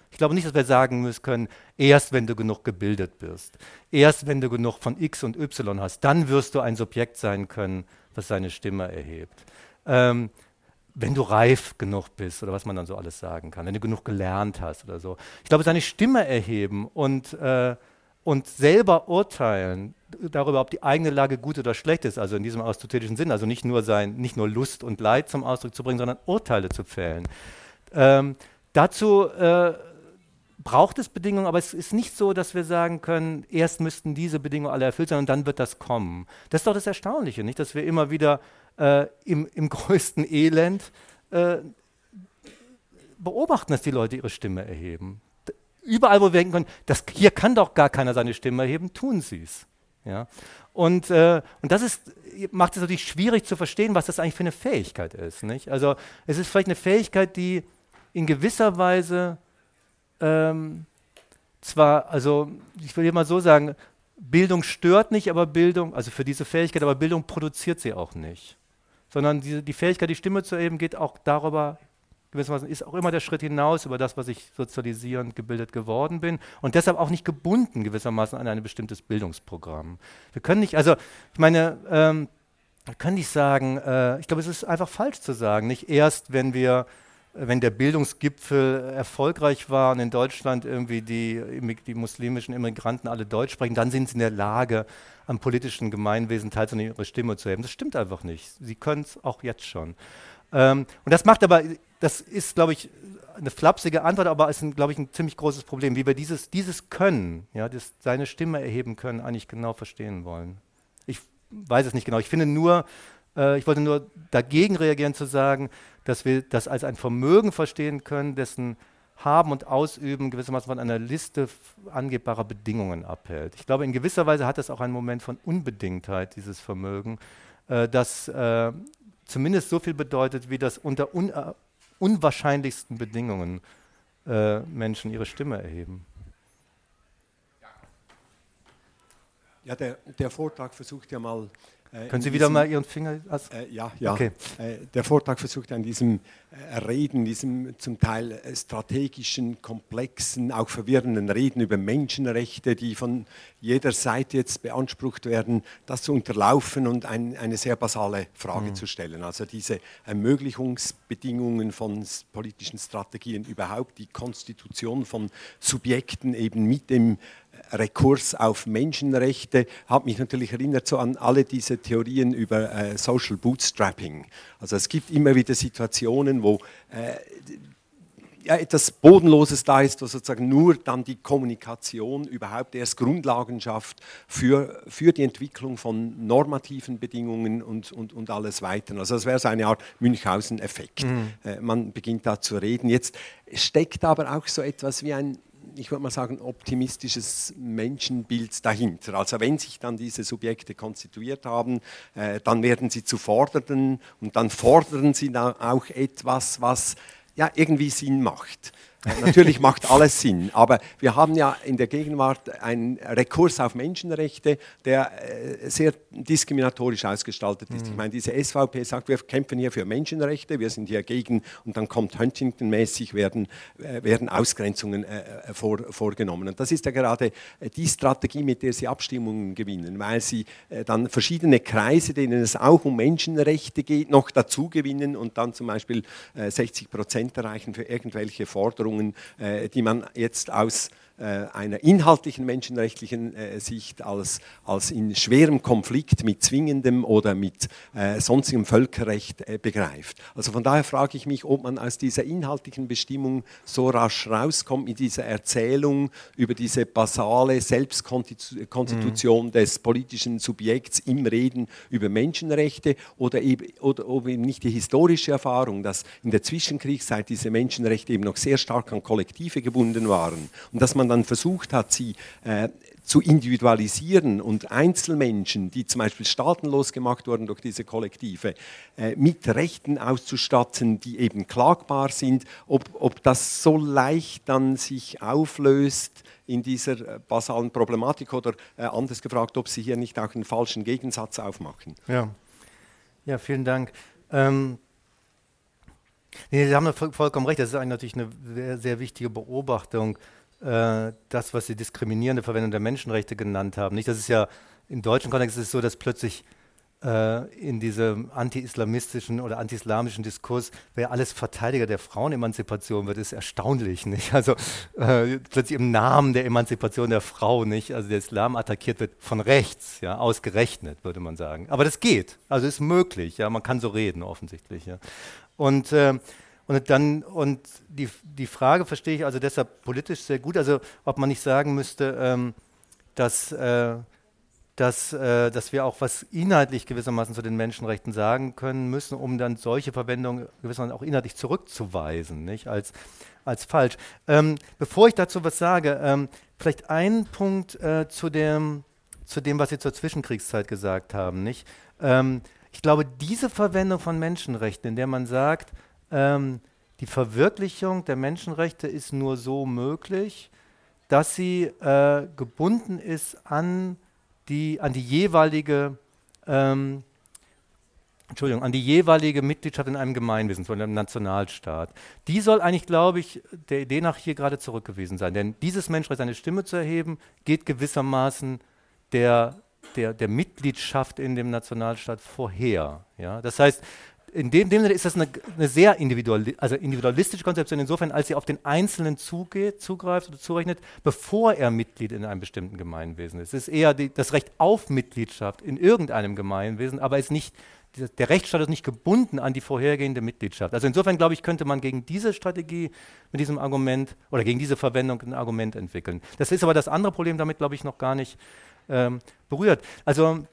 Ich glaube nicht, dass wir sagen müssen können, erst wenn du genug gebildet bist, erst wenn du genug von X und Y hast, dann wirst du ein Subjekt sein können, was seine Stimme erhebt. Wenn du reif genug bist oder was man dann so alles sagen kann, wenn du genug gelernt hast oder so. Ich glaube, seine Stimme erheben und selber urteilen darüber, ob die eigene Lage gut oder schlecht ist, also in diesem aristotelischen Sinn, also nicht nur Lust und Leid zum Ausdruck zu bringen, sondern Urteile zu fällen. Dazu braucht es Bedingungen, aber es ist nicht so, dass wir sagen können, erst müssten diese Bedingungen alle erfüllt sein und dann wird das kommen. Das ist doch das Erstaunliche, nicht, dass wir immer wieder im größten Elend beobachten, dass die Leute ihre Stimme erheben. Überall, wo wir denken können, hier kann doch gar keiner seine Stimme erheben, tun sie es. Ja? Und das macht es natürlich schwierig zu verstehen, was das eigentlich für eine Fähigkeit ist. Nicht? Also es ist vielleicht eine Fähigkeit, die in gewisser Weise also ich will mal so sagen, Bildung stört nicht, aber also für diese Fähigkeit, aber Bildung produziert sie auch nicht. Sondern die Fähigkeit, die Stimme zu erheben, geht auch darüber, gewissermaßen ist auch immer der Schritt hinaus über das, was ich sozialisierend gebildet geworden bin und deshalb auch nicht gebunden gewissermaßen an ein bestimmtes Bildungsprogramm. Wir können nicht, also ich meine, wir können nicht sagen, ich glaube, es ist einfach falsch zu sagen, nicht erst, wenn der Bildungsgipfel erfolgreich war und in Deutschland irgendwie die muslimischen Immigranten alle Deutsch sprechen, dann sind sie in der Lage, am politischen Gemeinwesen teilzunehmen, ihre Stimme zu erheben. Das stimmt einfach nicht. Sie können es auch jetzt schon. Und das ist, glaube ich, eine flapsige Antwort, aber es ist, glaube ich, ein ziemlich großes Problem, wie wir dieses Können, ja, seine Stimme erheben können, eigentlich genau verstehen wollen. Ich weiß es nicht genau. Ich wollte nur dagegen reagieren zu sagen, dass wir das als ein Vermögen verstehen können, dessen Haben und Ausüben gewissermaßen von einer Liste angebbarer Bedingungen abhält. Ich glaube, in gewisser Weise hat das auch einen Moment von Unbedingtheit, dieses Vermögen, das zumindest so viel bedeutet, wie das unter unwahrscheinlichsten Bedingungen Menschen ihre Stimme erheben. Ja, der Vortrag versucht ja mal... Können Sie wieder mal Ihren Finger... Ja. Okay. Der Vortrag versucht an diesem Reden, diesem zum Teil strategischen, komplexen, auch verwirrenden Reden über Menschenrechte, die von jeder Seite jetzt beansprucht werden, das zu unterlaufen und eine sehr basale Frage zu stellen. Also diese Ermöglichungsbedingungen von politischen Strategien überhaupt, die Konstitution von Subjekten eben mit dem Rekurs auf Menschenrechte, hat mich natürlich erinnert so an alle diese Theorien über Social Bootstrapping. Also es gibt immer wieder Situationen, wo etwas Bodenloses da ist, wo sozusagen nur dann die Kommunikation überhaupt erst Grundlagen schafft für die Entwicklung von normativen Bedingungen und alles Weitere. Also das wäre so eine Art Münchhausen-Effekt. Man beginnt da zu reden. Jetzt steckt aber auch so etwas wie ich würde mal sagen, optimistisches Menschenbild dahinter. Also wenn sich dann diese Subjekte konstituiert haben, dann werden sie zu Fordernden und dann fordern sie da auch etwas, was ja irgendwie Sinn macht. Natürlich macht alles Sinn, aber wir haben ja in der Gegenwart einen Rekurs auf Menschenrechte, der sehr diskriminatorisch ausgestaltet ist. Ich meine, diese SVP sagt, wir kämpfen hier für Menschenrechte, wir sind hier gegen, und dann kommt Huntington-mäßig, werden Ausgrenzungen vorgenommen. Und das ist ja gerade die Strategie, mit der sie Abstimmungen gewinnen, weil sie dann verschiedene Kreise, denen es auch um Menschenrechte geht, noch dazu gewinnen und dann zum Beispiel 60% erreichen für irgendwelche Forderungen, die man jetzt aus einer inhaltlichen menschenrechtlichen Sicht als in schwerem Konflikt mit zwingendem oder mit sonstigem Völkerrecht begreift. Also von daher frage ich mich, ob man aus dieser inhaltlichen Bestimmung so rasch rauskommt mit dieser Erzählung über diese basale Selbstkonstitution des politischen Subjekts im Reden über Menschenrechte oder ob eben nicht die historische Erfahrung, dass in der Zwischenkriegszeit diese Menschenrechte eben noch sehr stark an Kollektive gebunden waren und dass man dann versucht hat, sie zu individualisieren und Einzelmenschen, die zum Beispiel staatenlos gemacht wurden durch diese Kollektive, mit Rechten auszustatten, die eben klagbar sind, ob das so leicht dann sich auflöst in dieser basalen Problematik oder anders gefragt, ob Sie hier nicht auch einen falschen Gegensatz aufmachen. Ja, vielen Dank. Nee, Sie haben vollkommen recht, das ist natürlich eine sehr, sehr wichtige Beobachtung, das, was Sie diskriminierende Verwendung der Menschenrechte genannt haben. Nicht, das ist ja im deutschen Kontext ist es so, dass plötzlich in diesem anti-islamistischen oder anti-islamischen Diskurs, wer alles Verteidiger der Frauenemanzipation wird, ist erstaunlich, nicht? Also plötzlich im Namen der Emanzipation der Frau, nicht? Also der Islam attackiert wird von rechts, ja, ausgerechnet, würde man sagen. Aber das geht, also ist möglich, ja, man kann so reden offensichtlich, ja. Und die Frage verstehe ich also deshalb politisch sehr gut, also ob man nicht sagen müsste, dass wir auch was inhaltlich gewissermaßen zu den Menschenrechten sagen können müssen, um dann solche Verwendungen gewissermaßen auch inhaltlich zurückzuweisen, nicht? Als falsch. Bevor ich dazu was sage, vielleicht einen Punkt zu dem, was Sie zur Zwischenkriegszeit gesagt haben, nicht? Ich glaube, diese Verwendung von Menschenrechten, in der man sagt, die Verwirklichung der Menschenrechte ist nur so möglich, dass sie gebunden ist an die jeweilige Mitgliedschaft in einem Gemeinwesen, von einem Nationalstaat. Die soll eigentlich, glaube ich, der Idee nach hier gerade zurückgewiesen sein. Denn dieses Menschenrecht, seine Stimme zu erheben, geht gewissermaßen der Mitgliedschaft in dem Nationalstaat vorher. Ja? Das heißt, in dem Sinne ist das eine sehr individualistische Konzeption, insofern, als sie auf den Einzelnen zugreift oder zurechnet, bevor er Mitglied in einem bestimmten Gemeinwesen ist. Es ist eher das Recht auf Mitgliedschaft in irgendeinem Gemeinwesen, aber der Rechtsstaat ist nicht gebunden an die vorhergehende Mitgliedschaft. Also insofern, glaube ich, könnte man gegen diese Strategie mit diesem Argument oder gegen diese Verwendung ein Argument entwickeln. Das ist aber das andere Problem damit, glaube ich, noch gar nicht berührt. Also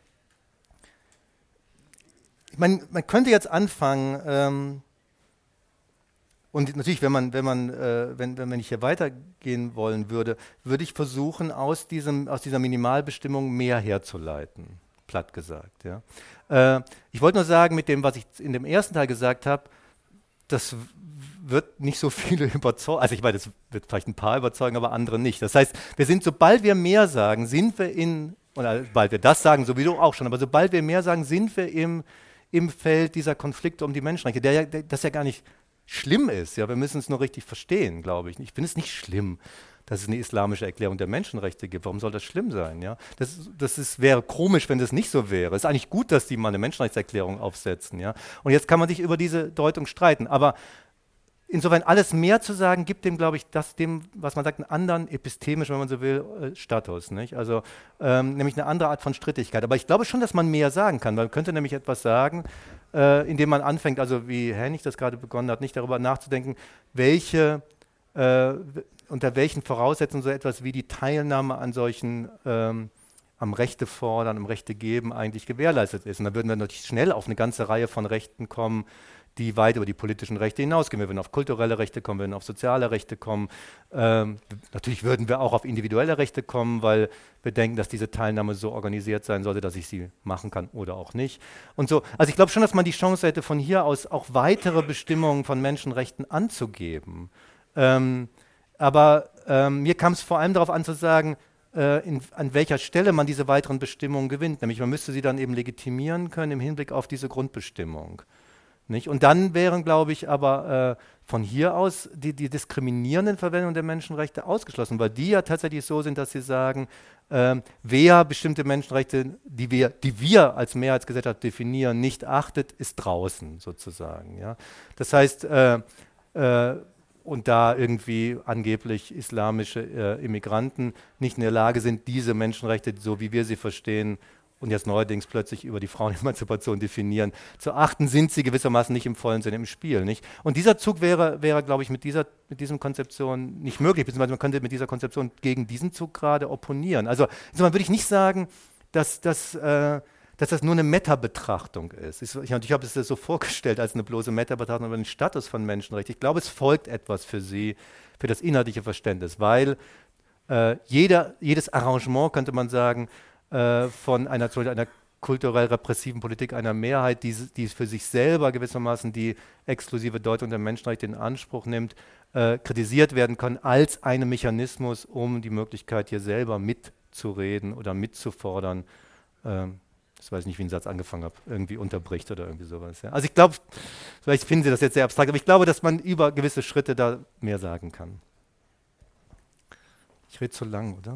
man könnte jetzt anfangen, und natürlich, wenn ich hier weitergehen wollen würde, würde ich versuchen, aus dieser Minimalbestimmung mehr herzuleiten, platt gesagt. Ja. Ich wollte nur sagen, mit dem, was ich in dem ersten Teil gesagt habe, das wird nicht so viele überzeugen. Also ich meine, das wird vielleicht ein paar überzeugen, aber andere nicht. Das heißt, sobald wir mehr sagen, oder sobald wir das sagen, sowieso auch schon, aber sobald wir mehr sagen, sind wir im Feld dieser Konflikte um die Menschenrechte, das ja gar nicht schlimm ist. Ja, wir müssen es nur richtig verstehen, glaube ich. Ich finde es nicht schlimm, dass es eine islamische Erklärung der Menschenrechte gibt. Warum soll das schlimm sein? Ja? Wäre komisch, wenn das nicht so wäre. Es ist eigentlich gut, dass die mal eine Menschenrechtserklärung aufsetzen. Ja? Und jetzt kann man sich über diese Deutung streiten. Aber insofern alles mehr zu sagen, gibt dem, glaube ich, was man sagt, einen anderen epistemischen, wenn man so will, Status. Nicht? Also nämlich eine andere Art von Strittigkeit. Aber ich glaube schon, dass man mehr sagen kann. Man könnte nämlich etwas sagen, indem man anfängt, also wie Hennig das gerade begonnen hat, nicht darüber nachzudenken, unter welchen Voraussetzungen so etwas wie die Teilnahme an solchen am Rechte fordern, am Rechte geben eigentlich gewährleistet ist. Und dann würden wir natürlich schnell auf eine ganze Reihe von Rechten kommen, die weit über die politischen Rechte hinausgehen. Wir würden auf kulturelle Rechte kommen, wir würden auf soziale Rechte kommen. Natürlich würden wir auch auf individuelle Rechte kommen, weil wir denken, dass diese Teilnahme so organisiert sein sollte, dass ich sie machen kann oder auch nicht. Und so. Also ich glaube schon, dass man die Chance hätte, von hier aus auch weitere Bestimmungen von Menschenrechten anzugeben. Aber mir kam es vor allem darauf an zu sagen, an welcher Stelle man diese weiteren Bestimmungen gewinnt. Nämlich man müsste sie dann eben legitimieren können im Hinblick auf diese Grundbestimmung. Nicht? Und dann wären, glaube ich, aber von hier aus die diskriminierenden Verwendungen der Menschenrechte ausgeschlossen, weil die ja tatsächlich so sind, dass sie sagen, wer bestimmte Menschenrechte, die wir als Mehrheitsgesellschaft definieren, nicht achtet, ist draußen sozusagen. Ja? Das heißt, und da irgendwie angeblich islamische Immigranten nicht in der Lage sind, diese Menschenrechte, so wie wir sie verstehen, und jetzt neuerdings plötzlich über die Frauenemanzipation definieren, zu achten, sind sie gewissermaßen nicht im vollen Sinne im Spiel. Nicht? Und dieser Zug wäre, glaube ich, mit diesem Konzeption nicht möglich, beziehungsweise man könnte mit dieser Konzeption gegen diesen Zug gerade opponieren. Also insofern würde ich nicht sagen, dass das nur eine Meta-Betrachtung ist. Ich habe es so vorgestellt als eine bloße Meta-Betrachtung über den Status von Menschenrechten. Ich glaube, es folgt etwas für Sie, für das inhaltliche Verständnis, weil jedes Arrangement, könnte man sagen, von einer kulturell repressiven Politik einer Mehrheit, die für sich selber gewissermaßen die exklusive Deutung der Menschenrechte in Anspruch nimmt, kritisiert werden können als ein Mechanismus, um die Möglichkeit hier selber mitzureden oder mitzufordern, das weiß ich nicht, wie ein Satz angefangen habe, irgendwie unterbricht oder irgendwie sowas. Ja. Also ich glaube, vielleicht finden Sie das jetzt sehr abstrakt, aber ich glaube, dass man über gewisse Schritte da mehr sagen kann. Ich rede zu lang, oder?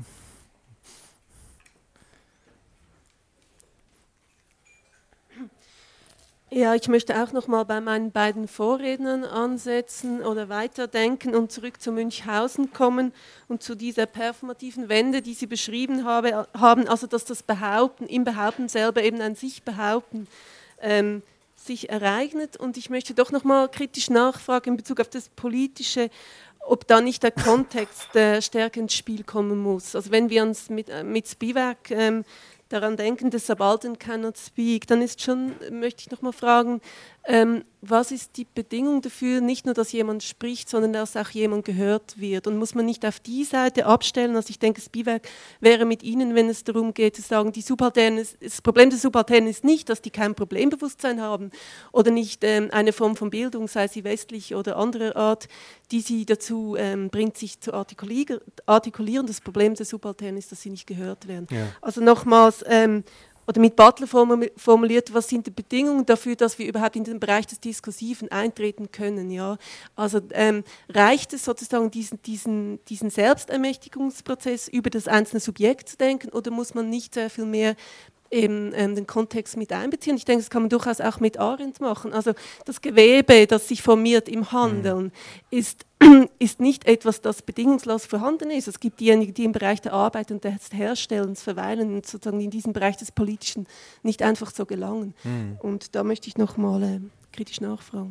Ja, ich möchte auch noch mal bei meinen beiden Vorrednern ansetzen oder weiterdenken und zurück zu Münchhausen kommen und zu dieser performativen Wende, die Sie beschrieben haben, also dass das Behaupten, im Behaupten selber eben ein Sich-Behaupten sich ereignet. Und ich möchte doch noch mal kritisch nachfragen in Bezug auf das Politische, ob da nicht der Kontext stärker ins Spiel kommen muss. Also wenn wir uns mit Spivak daran denken, the subaltern cannot speak, dann ist schon, möchte ich noch mal fragen, was ist die Bedingung dafür, nicht nur, dass jemand spricht, sondern dass auch jemand gehört wird? Und muss man nicht auf die Seite abstellen? Also ich denke, Spivak wäre mit Ihnen, wenn es darum geht, zu sagen, die Subalternen, das Problem der Subalternen ist nicht, dass die kein Problembewusstsein haben oder nicht eine Form von Bildung, sei sie westlich oder anderer Art, die sie dazu bringt, sich zu artikulieren. Das Problem der Subalternen ist, dass sie nicht gehört werden. Ja. Also nochmals, oder mit Butler formuliert, was sind die Bedingungen dafür, dass wir überhaupt in den Bereich des Diskursiven eintreten können. Ja? Also reicht es sozusagen, diesen Selbstermächtigungsprozess über das einzelne Subjekt zu denken, oder muss man nicht sehr viel mehr eben den Kontext mit einbeziehen? Ich denke, das kann man durchaus auch mit Arendt machen. Also das Gewebe, das sich formiert im Handeln, ist nicht etwas, das bedingungslos vorhanden ist. Es gibt diejenigen, die im Bereich der Arbeit und des Herstellens verweilen und sozusagen in diesen Bereich des Politischen nicht einfach so gelangen. Und da möchte ich noch mal kritisch nachfragen.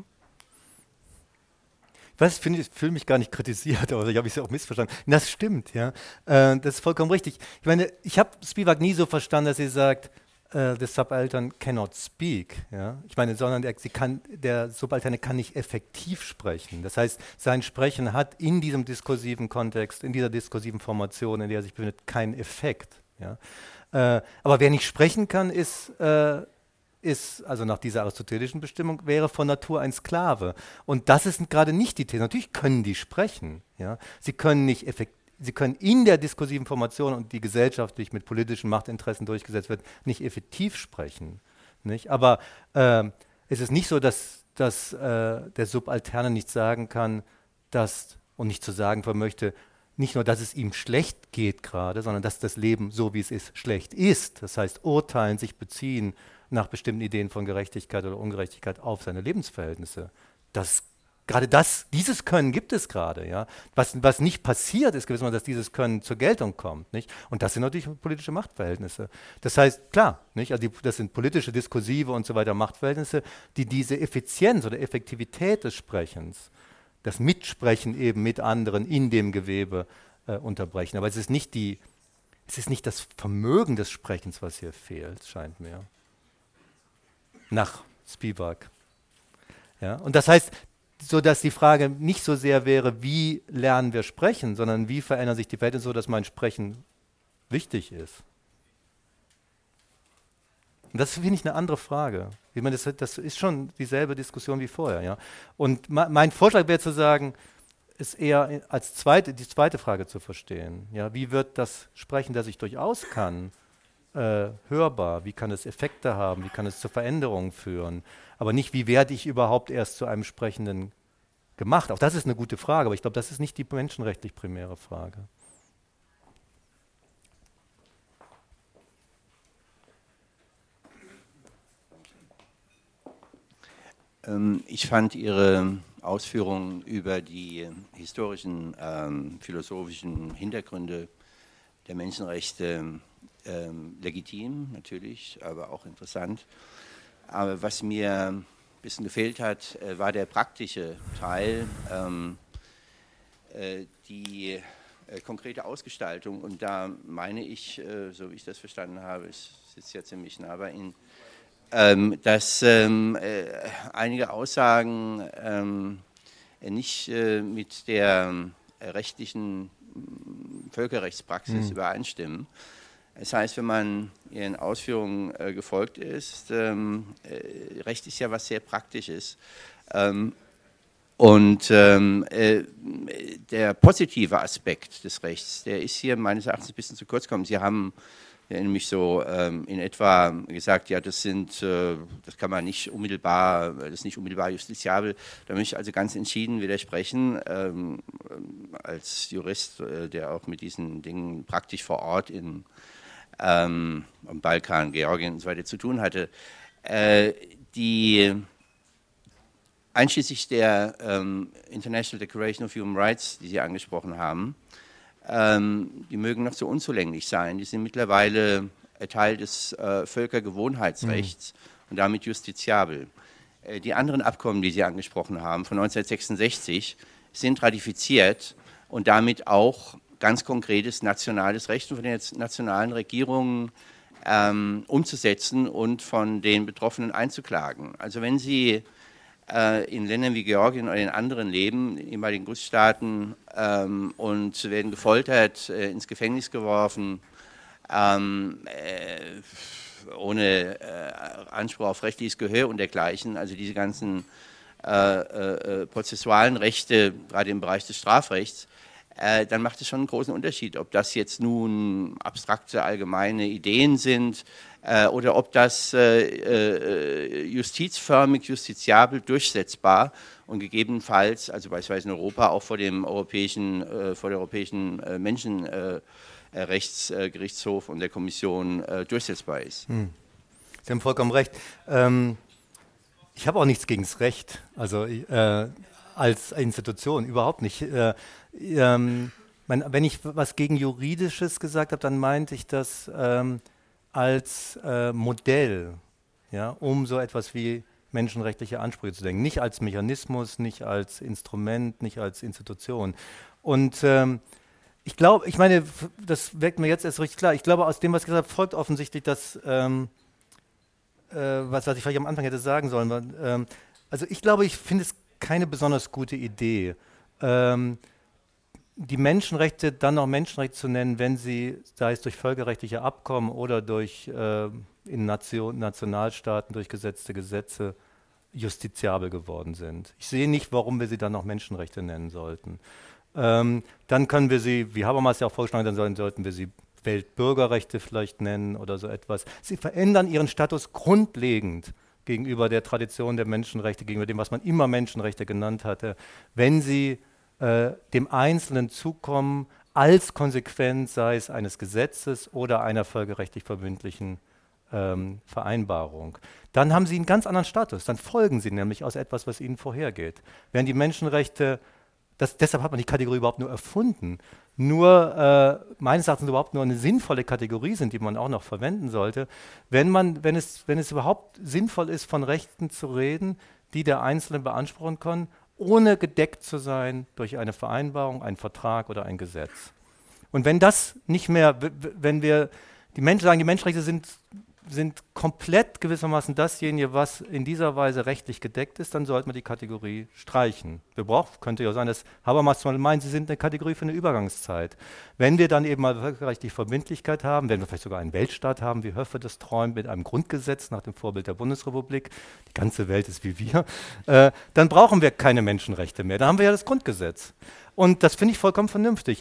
Ich fühle mich gar nicht kritisiert, oder ich habe es ja auch missverstanden. Das stimmt, ja. Das ist vollkommen richtig. Ich meine, ich habe Spivak nie so verstanden, dass sie sagt, the subaltern cannot speak. Ja? Ich meine, sondern der Subalterne kann nicht effektiv sprechen. Das heißt, sein Sprechen hat in diesem diskursiven Kontext, in dieser diskursiven Formation, in der er sich befindet, keinen Effekt. Ja? Aber wer nicht sprechen kann, ist, also nach dieser aristotelischen Bestimmung, wäre von Natur ein Sklave. Und das ist gerade nicht die These. Natürlich können die sprechen. Ja? Sie können in der diskursiven Formation und die gesellschaftlich mit politischen Machtinteressen durchgesetzt wird, nicht effektiv sprechen. Nicht? Aber es ist nicht so, dass der Subalterne nicht sagen kann, und nicht zu sagen vermöchte, nicht nur, dass es ihm schlecht geht gerade, sondern dass das Leben, so wie es ist, schlecht ist. Das heißt, urteilen, sich beziehen nach bestimmten Ideen von Gerechtigkeit oder Ungerechtigkeit auf seine Lebensverhältnisse. Dieses Können gibt es gerade. Ja? Was nicht passiert, ist gewissermaßen, dass dieses Können zur Geltung kommt. Nicht? Und das sind natürlich politische Machtverhältnisse. Das heißt, klar, nicht? Also das sind politische, diskursive und so weiter Machtverhältnisse, die diese Effizienz oder Effektivität des Sprechens, das Mitsprechen eben mit anderen in dem Gewebe unterbrechen. Aber es ist nicht das Vermögen des Sprechens, was hier fehlt, scheint mir. Nach Spivak. Ja? Und das heißt, so dass die Frage nicht so sehr wäre, wie lernen wir sprechen, sondern wie verändern sich die Verhältnisse so, dass mein Sprechen wichtig ist. Und das finde ich eine andere Frage. Ich meine, das ist schon dieselbe Diskussion wie vorher. Ja? Und mein Vorschlag wäre zu sagen, ist eher als die zweite Frage zu verstehen. Ja? Wie wird das Sprechen, das ich durchaus kann, hörbar? Wie kann es Effekte haben? Wie kann es zur Veränderung führen? Aber nicht, wie werde ich überhaupt erst zu einem Sprechenden gemacht? Auch das ist eine gute Frage, aber ich glaube, das ist nicht die menschenrechtlich primäre Frage. Ich fand Ihre Ausführungen über die historischen, philosophischen Hintergründe der Menschenrechte legitim, natürlich, aber auch interessant. Aber was mir ein bisschen gefehlt hat, war der praktische Teil, die konkrete Ausgestaltung. Und da meine ich, so wie ich das verstanden habe, ich sitze ja ziemlich nah bei Ihnen, dass einige Aussagen nicht mit der rechtlichen Völkerrechtspraxis übereinstimmen. Das heißt, wenn man Ihren Ausführungen gefolgt ist, Recht ist ja was sehr Praktisches. Und der positive Aspekt des Rechts, der ist hier meines Erachtens ein bisschen zu kurz gekommen. Sie haben der nämlich so in etwa gesagt, ja, das kann man nicht unmittelbar, das ist nicht unmittelbar justiziabel. Da möchte ich also ganz entschieden widersprechen, als Jurist, der auch mit diesen Dingen praktisch vor Ort am Balkan, Georgien und so weiter zu tun hatte. Einschließlich der International Declaration of Human Rights, die Sie angesprochen haben, die mögen noch so unzulänglich sein. Die sind mittlerweile Teil des Völkergewohnheitsrechts und damit justiziabel. Die anderen Abkommen, die Sie angesprochen haben, von 1966, sind ratifiziert und damit auch ganz konkretes nationales Recht von den nationalen Regierungen umzusetzen und von den Betroffenen einzuklagen. Also wenn Sie in Ländern wie Georgien oder in anderen leben, in ehemaligen Gussstaaten, und werden gefoltert, ins Gefängnis geworfen, ohne Anspruch auf rechtliches Gehör und dergleichen, also diese ganzen prozessualen Rechte, gerade im Bereich des Strafrechts, dann macht es schon einen großen Unterschied, ob das jetzt nun abstrakte, allgemeine Ideen sind oder ob das justizförmig, justiziabel durchsetzbar und gegebenenfalls, also beispielsweise in Europa, auch vor der Europäischen Menschenrechtsgerichtshof und der Kommission durchsetzbar ist. Sie haben vollkommen recht. Ich habe auch nichts gegen das Recht, also als Institution, überhaupt nicht. Wenn ich was gegen Juridisches gesagt habe, dann meinte ich das als Modell, ja, um so etwas wie menschenrechtliche Ansprüche zu denken. Nicht als Mechanismus, nicht als Instrument, nicht als Institution. Und ich glaube, ich meine, das wirkt mir jetzt erst richtig klar. Ich glaube, aus dem, was gesagt habe, folgt offensichtlich das, was ich vielleicht am Anfang hätte sagen sollen. Also ich glaube, ich finde es keine besonders gute Idee, die Menschenrechte dann noch Menschenrechte zu nennen, wenn sie, sei es durch völkerrechtliche Abkommen oder durch in Nationalstaaten durchgesetzte Gesetze, justiziabel geworden sind. Ich sehe nicht, warum wir sie dann noch Menschenrechte nennen sollten. Dann können wir sie, wie Habermas ja auch vorgeschlagen hat, dann sollten wir sie Weltbürgerrechte vielleicht nennen oder so etwas. Sie verändern ihren Status grundlegend gegenüber der Tradition der Menschenrechte, gegenüber dem, was man immer Menschenrechte genannt hatte, wenn sie dem Einzelnen zukommen, als Konsequenz, sei es eines Gesetzes oder einer völkerrechtlich verbindlichen Vereinbarung. Dann haben sie einen ganz anderen Status, dann folgen sie nämlich aus etwas, was ihnen vorhergeht. Während die Menschenrechte, deshalb hat man die Kategorie überhaupt nur erfunden, nur meines Erachtens überhaupt nur eine sinnvolle Kategorie sind, die man auch noch verwenden sollte, wenn es überhaupt sinnvoll ist, von Rechten zu reden, die der Einzelne beanspruchen kann, ohne gedeckt zu sein durch eine Vereinbarung, einen Vertrag oder ein Gesetz. Und wenn das nicht mehr, wenn wir die Menschen sagen, die Menschenrechte sind komplett gewissermaßen dasjenige, was in dieser Weise rechtlich gedeckt ist, dann sollte man die Kategorie streichen. Könnte ja sein, dass Habermas zum Beispiel meint, sie sind eine Kategorie für eine Übergangszeit. Wenn wir dann eben mal völkerrechtliche Verbindlichkeit haben, wenn wir vielleicht sogar einen Weltstaat haben, wie Höffe das träumt, mit einem Grundgesetz nach dem Vorbild der Bundesrepublik, die ganze Welt ist wie wir, dann brauchen wir keine Menschenrechte mehr. Da haben wir ja das Grundgesetz. Und das finde ich vollkommen vernünftig.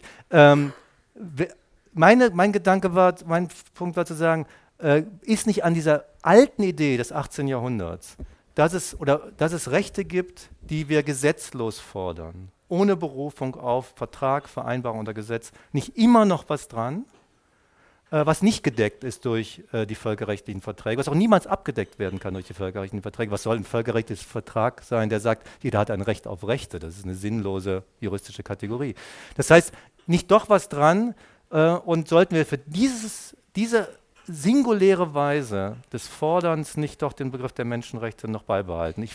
Mein Punkt war zu sagen, ist nicht an dieser alten Idee des 18. Jahrhunderts, dass es Rechte gibt, die wir gesetzlos fordern, ohne Berufung auf Vertrag, Vereinbarung oder Gesetz, nicht immer noch was dran, was nicht gedeckt ist durch die völkerrechtlichen Verträge, was auch niemals abgedeckt werden kann durch die völkerrechtlichen Verträge. Was soll ein völkerrechtlicher Vertrag sein, der sagt, jeder hat ein Recht auf Rechte? Das ist eine sinnlose juristische Kategorie. Das heißt, nicht doch was dran, und sollten wir für diese singuläre Weise des Forderns nicht doch den Begriff der Menschenrechte noch beibehalten?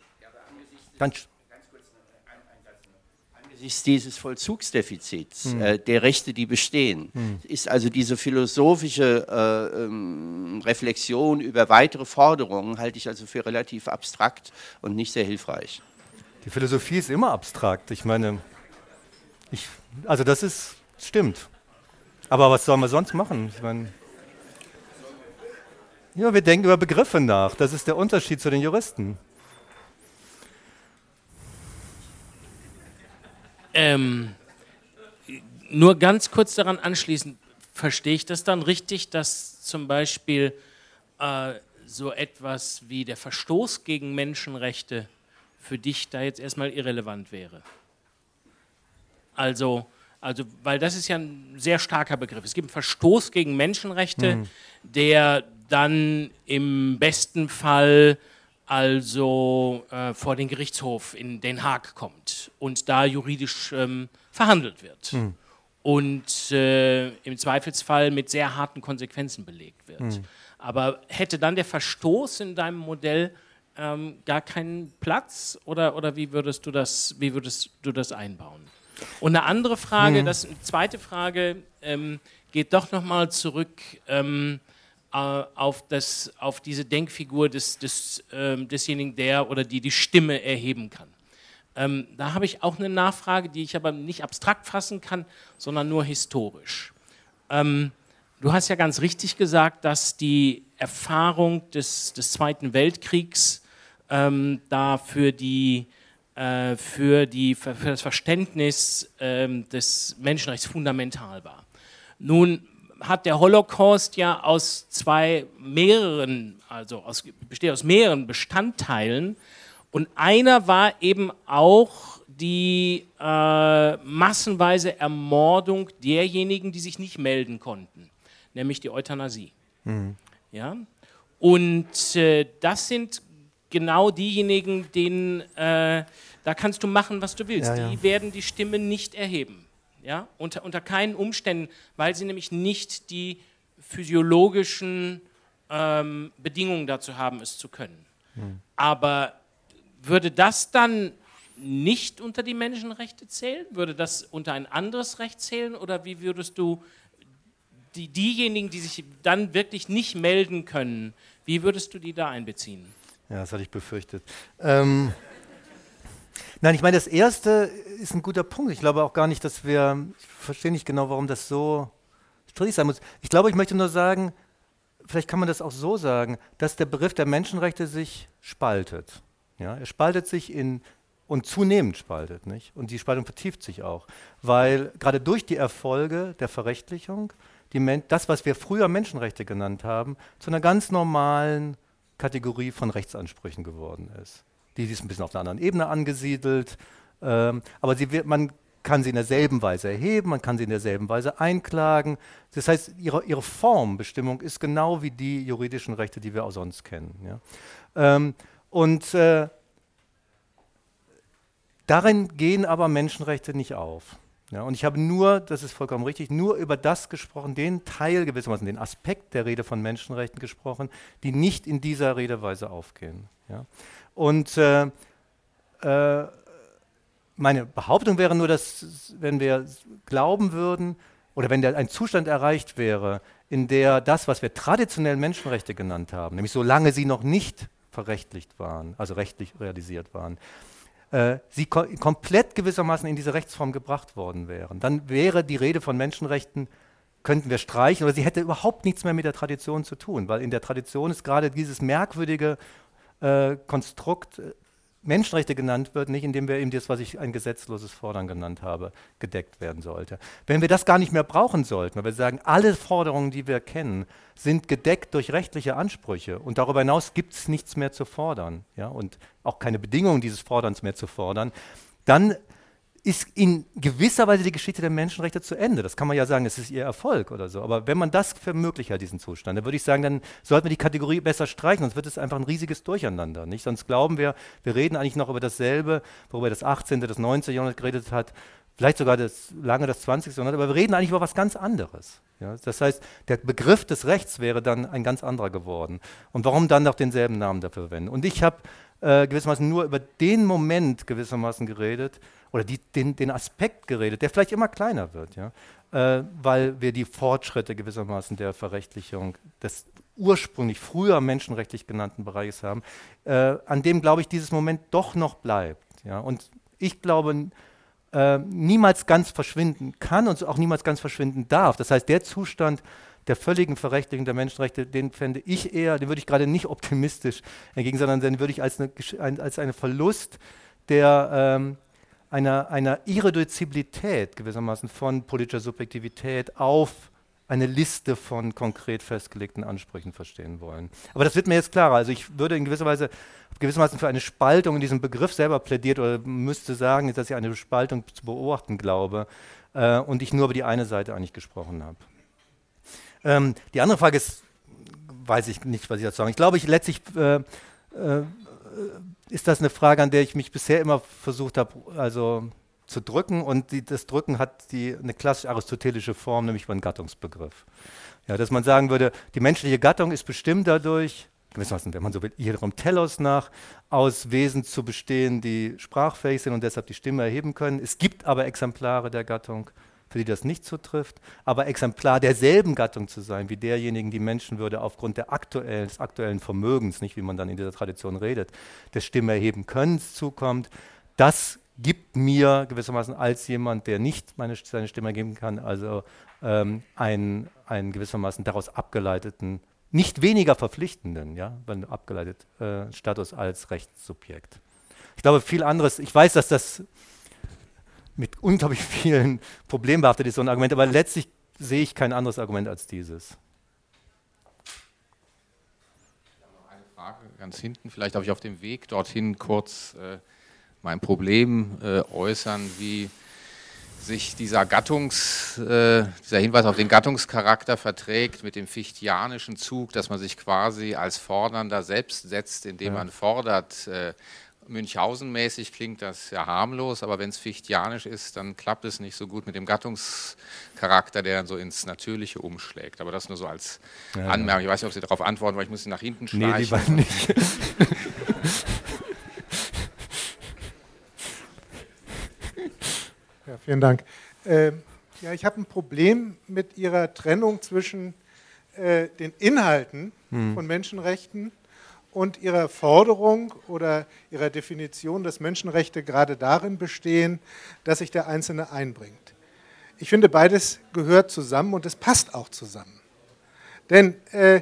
Angesichts dieses Vollzugsdefizits der Rechte, die bestehen, ist also diese philosophische Reflexion über weitere Forderungen, halte ich also für relativ abstrakt und nicht sehr hilfreich. Die Philosophie ist immer abstrakt. Ich meine, das stimmt. Aber was sollen wir sonst machen? Ich meine, ja, wir denken über Begriffe nach. Das ist der Unterschied zu den Juristen. Nur ganz kurz daran anschließend. verstehe ich das dann richtig, dass zum Beispiel so etwas wie der Verstoß gegen Menschenrechte für dich da jetzt erstmal irrelevant wäre? Also, weil das ist ja ein sehr starker Begriff. Es gibt einen Verstoß gegen Menschenrechte, der dann im besten Fall also vor den Gerichtshof in Den Haag kommt und da juridisch verhandelt wird und im Zweifelsfall mit sehr harten Konsequenzen belegt wird. Aber hätte dann der Verstoß in deinem Modell gar keinen Platz oder wie würdest du das einbauen? Und eine andere Frage, eine zweite Frage, geht doch nochmal zurück auf diese Denkfigur desjenigen, der oder die Stimme erheben kann. Da habe ich auch eine Nachfrage, die ich aber nicht abstrakt fassen kann, sondern nur historisch. Du hast ja ganz richtig gesagt, dass die Erfahrung des Zweiten Weltkriegs da für das Verständnis des Menschenrechts fundamental war. Nun hat der Holocaust ja besteht aus mehreren Bestandteilen und einer war eben auch die massenweise Ermordung derjenigen, die sich nicht melden konnten, nämlich die Euthanasie. Ja? Und das sind genau diejenigen, denen da kannst du machen, was du willst. Ja. Die werden die Stimme nicht erheben. Ja? Unter keinen Umständen, weil sie nämlich nicht die physiologischen Bedingungen dazu haben, es zu können. Aber würde das dann nicht unter die Menschenrechte zählen? Würde das unter ein anderes Recht zählen? Oder wie würdest du diejenigen, die sich dann wirklich nicht melden können, wie würdest du die da einbeziehen? Ja, das hatte ich befürchtet. Nein, ich meine, das Erste ist ein guter Punkt. Ich glaube auch gar nicht, ich verstehe nicht genau, warum das so strittig sein muss. Ich glaube, ich möchte nur sagen, vielleicht kann man das auch so sagen, dass der Begriff der Menschenrechte sich spaltet. Ja, er spaltet sich und zunehmend spaltet, nicht? Und die Spaltung vertieft sich auch, weil gerade durch die Erfolge der Verrechtlichung das, was wir früher Menschenrechte genannt haben, zu einer ganz normalen Kategorie von Rechtsansprüchen geworden ist. Die ist ein bisschen auf einer anderen Ebene angesiedelt, aber man kann sie in derselben Weise erheben, man kann sie in derselben Weise einklagen. Das heißt, ihre Formbestimmung ist genau wie die juridischen Rechte, die wir auch sonst kennen. Ja? Darin gehen aber Menschenrechte nicht auf. Ja, und ich habe das ist vollkommen richtig, nur über das gesprochen, den Teil gewissermaßen, den Aspekt der Rede von Menschenrechten gesprochen, die nicht in dieser Redeweise aufgehen. Ja. Und meine Behauptung wäre nur, dass wenn wir glauben würden, oder wenn ein Zustand erreicht wäre, in der das, was wir traditionell Menschenrechte genannt haben, nämlich solange sie noch nicht verrechtlicht waren, also rechtlich realisiert waren, sie komplett gewissermaßen in diese Rechtsform gebracht worden wären. Dann wäre die Rede von Menschenrechten, könnten wir streichen, oder sie hätte überhaupt nichts mehr mit der Tradition zu tun, weil in der Tradition ist gerade dieses merkwürdige Konstrukt Menschenrechte genannt wird, nicht indem wir eben das, was ich ein gesetzloses Fordern genannt habe, gedeckt werden sollte. Wenn wir das gar nicht mehr brauchen sollten, weil wir sagen, alle Forderungen, die wir kennen, sind gedeckt durch rechtliche Ansprüche und darüber hinaus gibt es nichts mehr zu fordern, ja, und auch keine Bedingungen dieses Forderns mehr zu fordern, dann ist in gewisser Weise die Geschichte der Menschenrechte zu Ende. Das kann man ja sagen, es ist ihr Erfolg oder so. Aber wenn man das für möglich hält, diesen Zustand, dann würde ich sagen, dann sollten wir die Kategorie besser streichen, sonst wird es einfach ein riesiges Durcheinander. Nicht? Sonst glauben wir reden eigentlich noch über dasselbe, worüber das 18., das 19. Jahrhundert geredet hat, vielleicht sogar das 20. Jahrhundert, aber wir reden eigentlich über was ganz anderes. Ja? Das heißt, der Begriff des Rechts wäre dann ein ganz anderer geworden. Und warum dann noch denselben Namen dafür verwenden? Und ich habe gewissermaßen nur über den Moment gewissermaßen geredet, oder den Aspekt geredet, der vielleicht immer kleiner wird, ja? Weil wir die Fortschritte gewissermaßen der Verrechtlichung des ursprünglich früher menschenrechtlich genannten Bereiches haben, an dem, glaube ich, dieses Moment doch noch bleibt. Ja? Und ich glaube, niemals ganz verschwinden kann und auch niemals ganz verschwinden darf. Das heißt, der Zustand der völligen Verrechtlichung der Menschenrechte, den würde ich gerade nicht optimistisch entgegen, sondern den würde ich als einen Verlust der einer Irreduzibilität gewissermaßen von politischer Subjektivität auf eine Liste von konkret festgelegten Ansprüchen verstehen wollen. Aber das wird mir jetzt klarer. Also ich würde in gewissermaßen für eine Spaltung in diesem Begriff selber plädiert oder müsste sagen, dass ich eine Spaltung zu beobachten glaube und ich nur über die eine Seite eigentlich gesprochen habe. Die andere Frage ist, weiß ich nicht, was ich dazu sagen. Ich glaube, letztlich ist das eine Frage, an der ich mich bisher immer versucht habe, also zu drücken, und das Drücken hat eine klassisch aristotelische Form, nämlich über einen Gattungsbegriff. Ja, dass man sagen würde, die menschliche Gattung ist bestimmt dadurch, gewissermaßen, wenn man so will, ihrem Telos nach, aus Wesen zu bestehen, die sprachfähig sind und deshalb die Stimme erheben können. Es gibt aber Exemplare der Gattung, für die das nicht zutrifft, aber Exemplar derselben Gattung zu sein, wie derjenigen, die Menschenwürde aufgrund des aktuellen Vermögens, nicht wie man dann in dieser Tradition redet, des Stimmerheben-Könnens zukommt, das gibt mir gewissermaßen als jemand, der nicht seine Stimme geben kann, also einen gewissermaßen daraus abgeleiteten, nicht weniger verpflichtenden, ja, abgeleitet Status als Rechtssubjekt. Ich glaube, viel anderes, ich weiß, dass das mit unglaublich vielen Problemen behaftet ist, so ein Argument, aber letztlich sehe ich kein anderes Argument als dieses. Ich habe noch eine Frage ganz hinten, vielleicht darf ich auf dem Weg dorthin kurz mein Problem äußern, wie sich dieser Hinweis auf den Gattungscharakter verträgt mit dem fichtianischen Zug, dass man sich quasi als Fordernder selbst setzt, indem man fordert. Münchhausen-mäßig klingt das ja harmlos, aber wenn es fichtianisch ist, dann klappt es nicht so gut mit dem Gattungscharakter, der dann so ins Natürliche umschlägt. Aber das nur so als Anmerkung. Ich weiß nicht, ob Sie darauf antworten, weil ich muss Sie nach hinten schleichen. Nee, lieber nicht. Ja, vielen Dank. Ich habe ein Problem mit Ihrer Trennung zwischen den Inhalten von Menschenrechten und Ihrer Forderung oder Ihrer Definition, dass Menschenrechte gerade darin bestehen, dass sich der Einzelne einbringt. Ich finde, beides gehört zusammen und es passt auch zusammen. Denn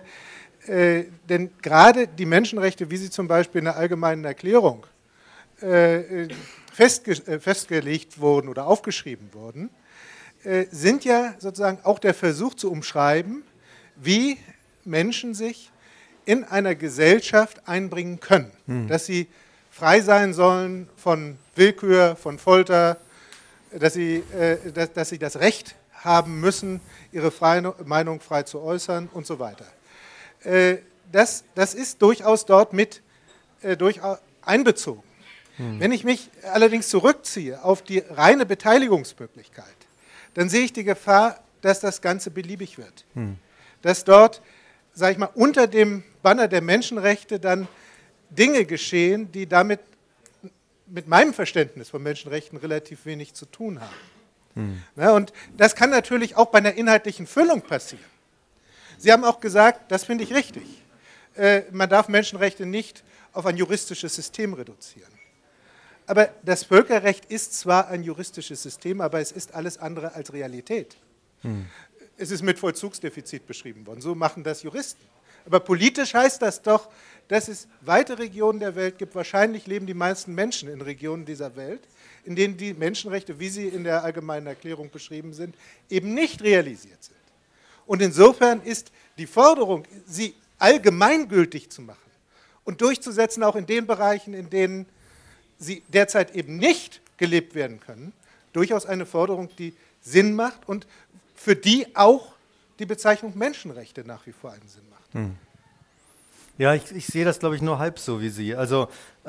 gerade die Menschenrechte, wie sie zum Beispiel in der Allgemeinen Erklärung festgelegt wurden oder aufgeschrieben wurden, sind ja sozusagen auch der Versuch zu umschreiben, wie Menschen sich in einer Gesellschaft einbringen können. Dass sie frei sein sollen von Willkür, von Folter, dass sie das Recht haben müssen, ihre Meinung frei zu äußern und so weiter. Das ist durchaus dort mit einbezogen. Wenn ich mich allerdings zurückziehe auf die reine Beteiligungsmöglichkeit, dann sehe ich die Gefahr, dass das Ganze beliebig wird. Dass dort, sage ich mal, unter dem Banner der Menschenrechte dann Dinge geschehen, die damit mit meinem Verständnis von Menschenrechten relativ wenig zu tun haben. Ja, und das kann natürlich auch bei einer inhaltlichen Füllung passieren. Sie haben auch gesagt, das finde ich richtig, man darf Menschenrechte nicht auf ein juristisches System reduzieren. Aber das Völkerrecht ist zwar ein juristisches System, aber es ist alles andere als Realität. Es ist mit Vollzugsdefizit beschrieben worden, so machen das Juristen. Aber politisch heißt das doch, dass es weite Regionen der Welt gibt, wahrscheinlich leben die meisten Menschen in Regionen dieser Welt, in denen die Menschenrechte, wie sie in der Allgemeinen Erklärung beschrieben sind, eben nicht realisiert sind. Und insofern ist die Forderung, sie allgemeingültig zu machen und durchzusetzen, auch in den Bereichen, in denen sie derzeit eben nicht gelebt werden können, durchaus eine Forderung, die Sinn macht und für die auch die Bezeichnung Menschenrechte nach wie vor einen Sinn macht. Ja, ich sehe das, glaube ich, nur halb so wie Sie. Also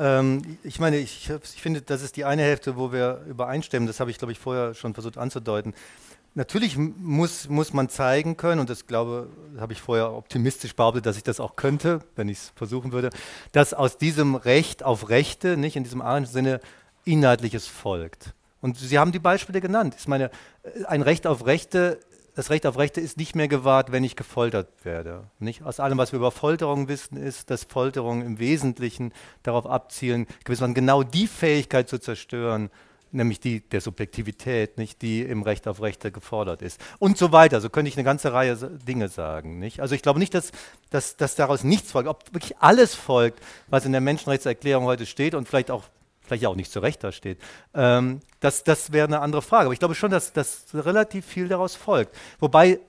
ich meine, ich finde, das ist die eine Hälfte, wo wir übereinstimmen. Das habe ich, glaube ich, vorher schon versucht anzudeuten. Natürlich muss man zeigen können, und das habe ich vorher optimistisch behauptet, dass ich das auch könnte, wenn ich es versuchen würde, dass aus diesem Recht auf Rechte, nicht in diesem arischen Sinne, Inhaltliches folgt. Und Sie haben die Beispiele genannt. Ich meine, das Recht auf Rechte ist nicht mehr gewahrt, wenn ich gefoltert werde. Nicht? Aus allem, was wir über Folterung wissen, ist, dass Folterungen im Wesentlichen darauf abzielen, gewissermaßen genau die Fähigkeit zu zerstören, nämlich die der Subjektivität, nicht, die im Recht auf Rechte gefordert ist. Und so weiter. So könnte ich eine ganze Reihe Dinge sagen. Nicht? Also ich glaube nicht, dass daraus nichts folgt. Ob wirklich alles folgt, was in der Menschenrechtserklärung heute steht und vielleicht auch nicht zu Recht da steht, das wäre eine andere Frage. Aber ich glaube schon, dass relativ viel daraus folgt. Wobei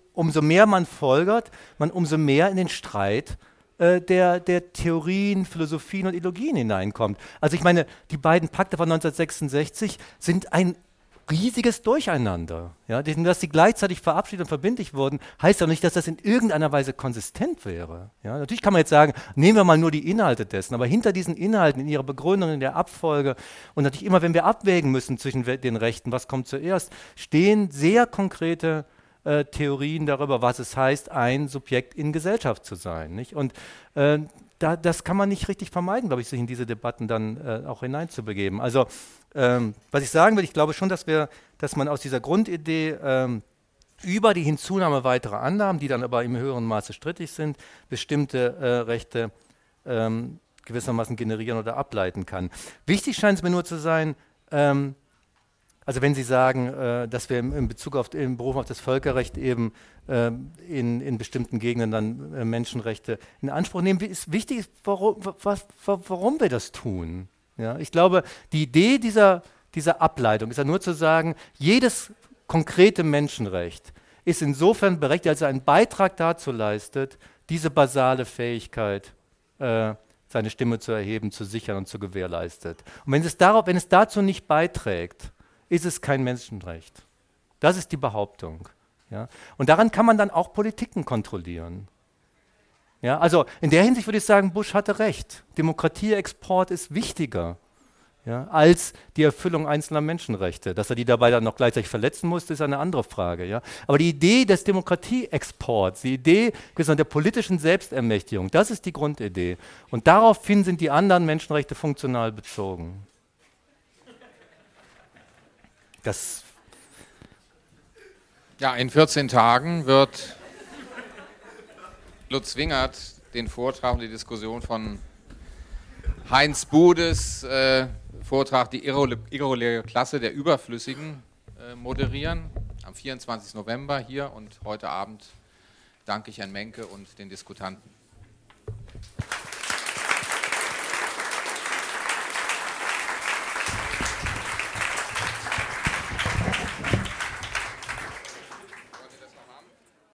umso mehr man folgert, man umso mehr in den Streit der Theorien, Philosophien und Ideologien hineinkommt. Also ich meine, die beiden Pakte von 1966 sind ein riesiges Durcheinander. Ja? Dass sie gleichzeitig verabschiedet und verbindlich wurden, heißt ja nicht, dass das in irgendeiner Weise konsistent wäre. Ja? Natürlich kann man jetzt sagen, nehmen wir mal nur die Inhalte dessen, aber hinter diesen Inhalten, in ihrer Begründung, in der Abfolge und natürlich immer, wenn wir abwägen müssen zwischen den Rechten, was kommt zuerst, stehen sehr konkrete Theorien darüber, was es heißt, ein Subjekt in Gesellschaft zu sein. Nicht? Und das kann man nicht richtig vermeiden, glaube ich, sich in diese Debatten dann auch hineinzubegeben. Also was ich sagen will, ich glaube schon, dass man aus dieser Grundidee über die Hinzunahme weiterer Annahmen, die dann aber im höheren Maße strittig sind, bestimmte Rechte gewissermaßen generieren oder ableiten kann. Wichtig scheint es mir nur zu sein, also wenn Sie sagen, dass wir in Bezug auf den Beruf auf das Völkerrecht eben in bestimmten Gegenden dann Menschenrechte in Anspruch nehmen, ist wichtig, warum wir das tun. Ja, ich glaube, die Idee dieser Ableitung ist ja nur zu sagen, jedes konkrete Menschenrecht ist insofern berechtigt, als er einen Beitrag dazu leistet, diese basale Fähigkeit, seine Stimme zu erheben, zu sichern und zu gewährleistet. Und wenn es dazu nicht beiträgt, ist es kein Menschenrecht. Das ist die Behauptung. Ja? Und daran kann man dann auch Politiken kontrollieren. Ja? Also in der Hinsicht würde ich sagen, Bush hatte recht. Demokratieexport ist wichtiger, ja, als die Erfüllung einzelner Menschenrechte. Dass er die dabei dann noch gleichzeitig verletzen musste, ist eine andere Frage. Ja? Aber die Idee des Demokratieexports, die Idee der politischen Selbstermächtigung, das ist die Grundidee. Und daraufhin sind die anderen Menschenrechte funktional bezogen. Ja, in 14 Tagen wird Lutz Wingert den Vortrag und die Diskussion von Heinz Budes Vortrag Die irreguläre Klasse der Überflüssigen moderieren. Am 24. November hier und heute Abend danke ich Herrn Menke und den Diskutanten.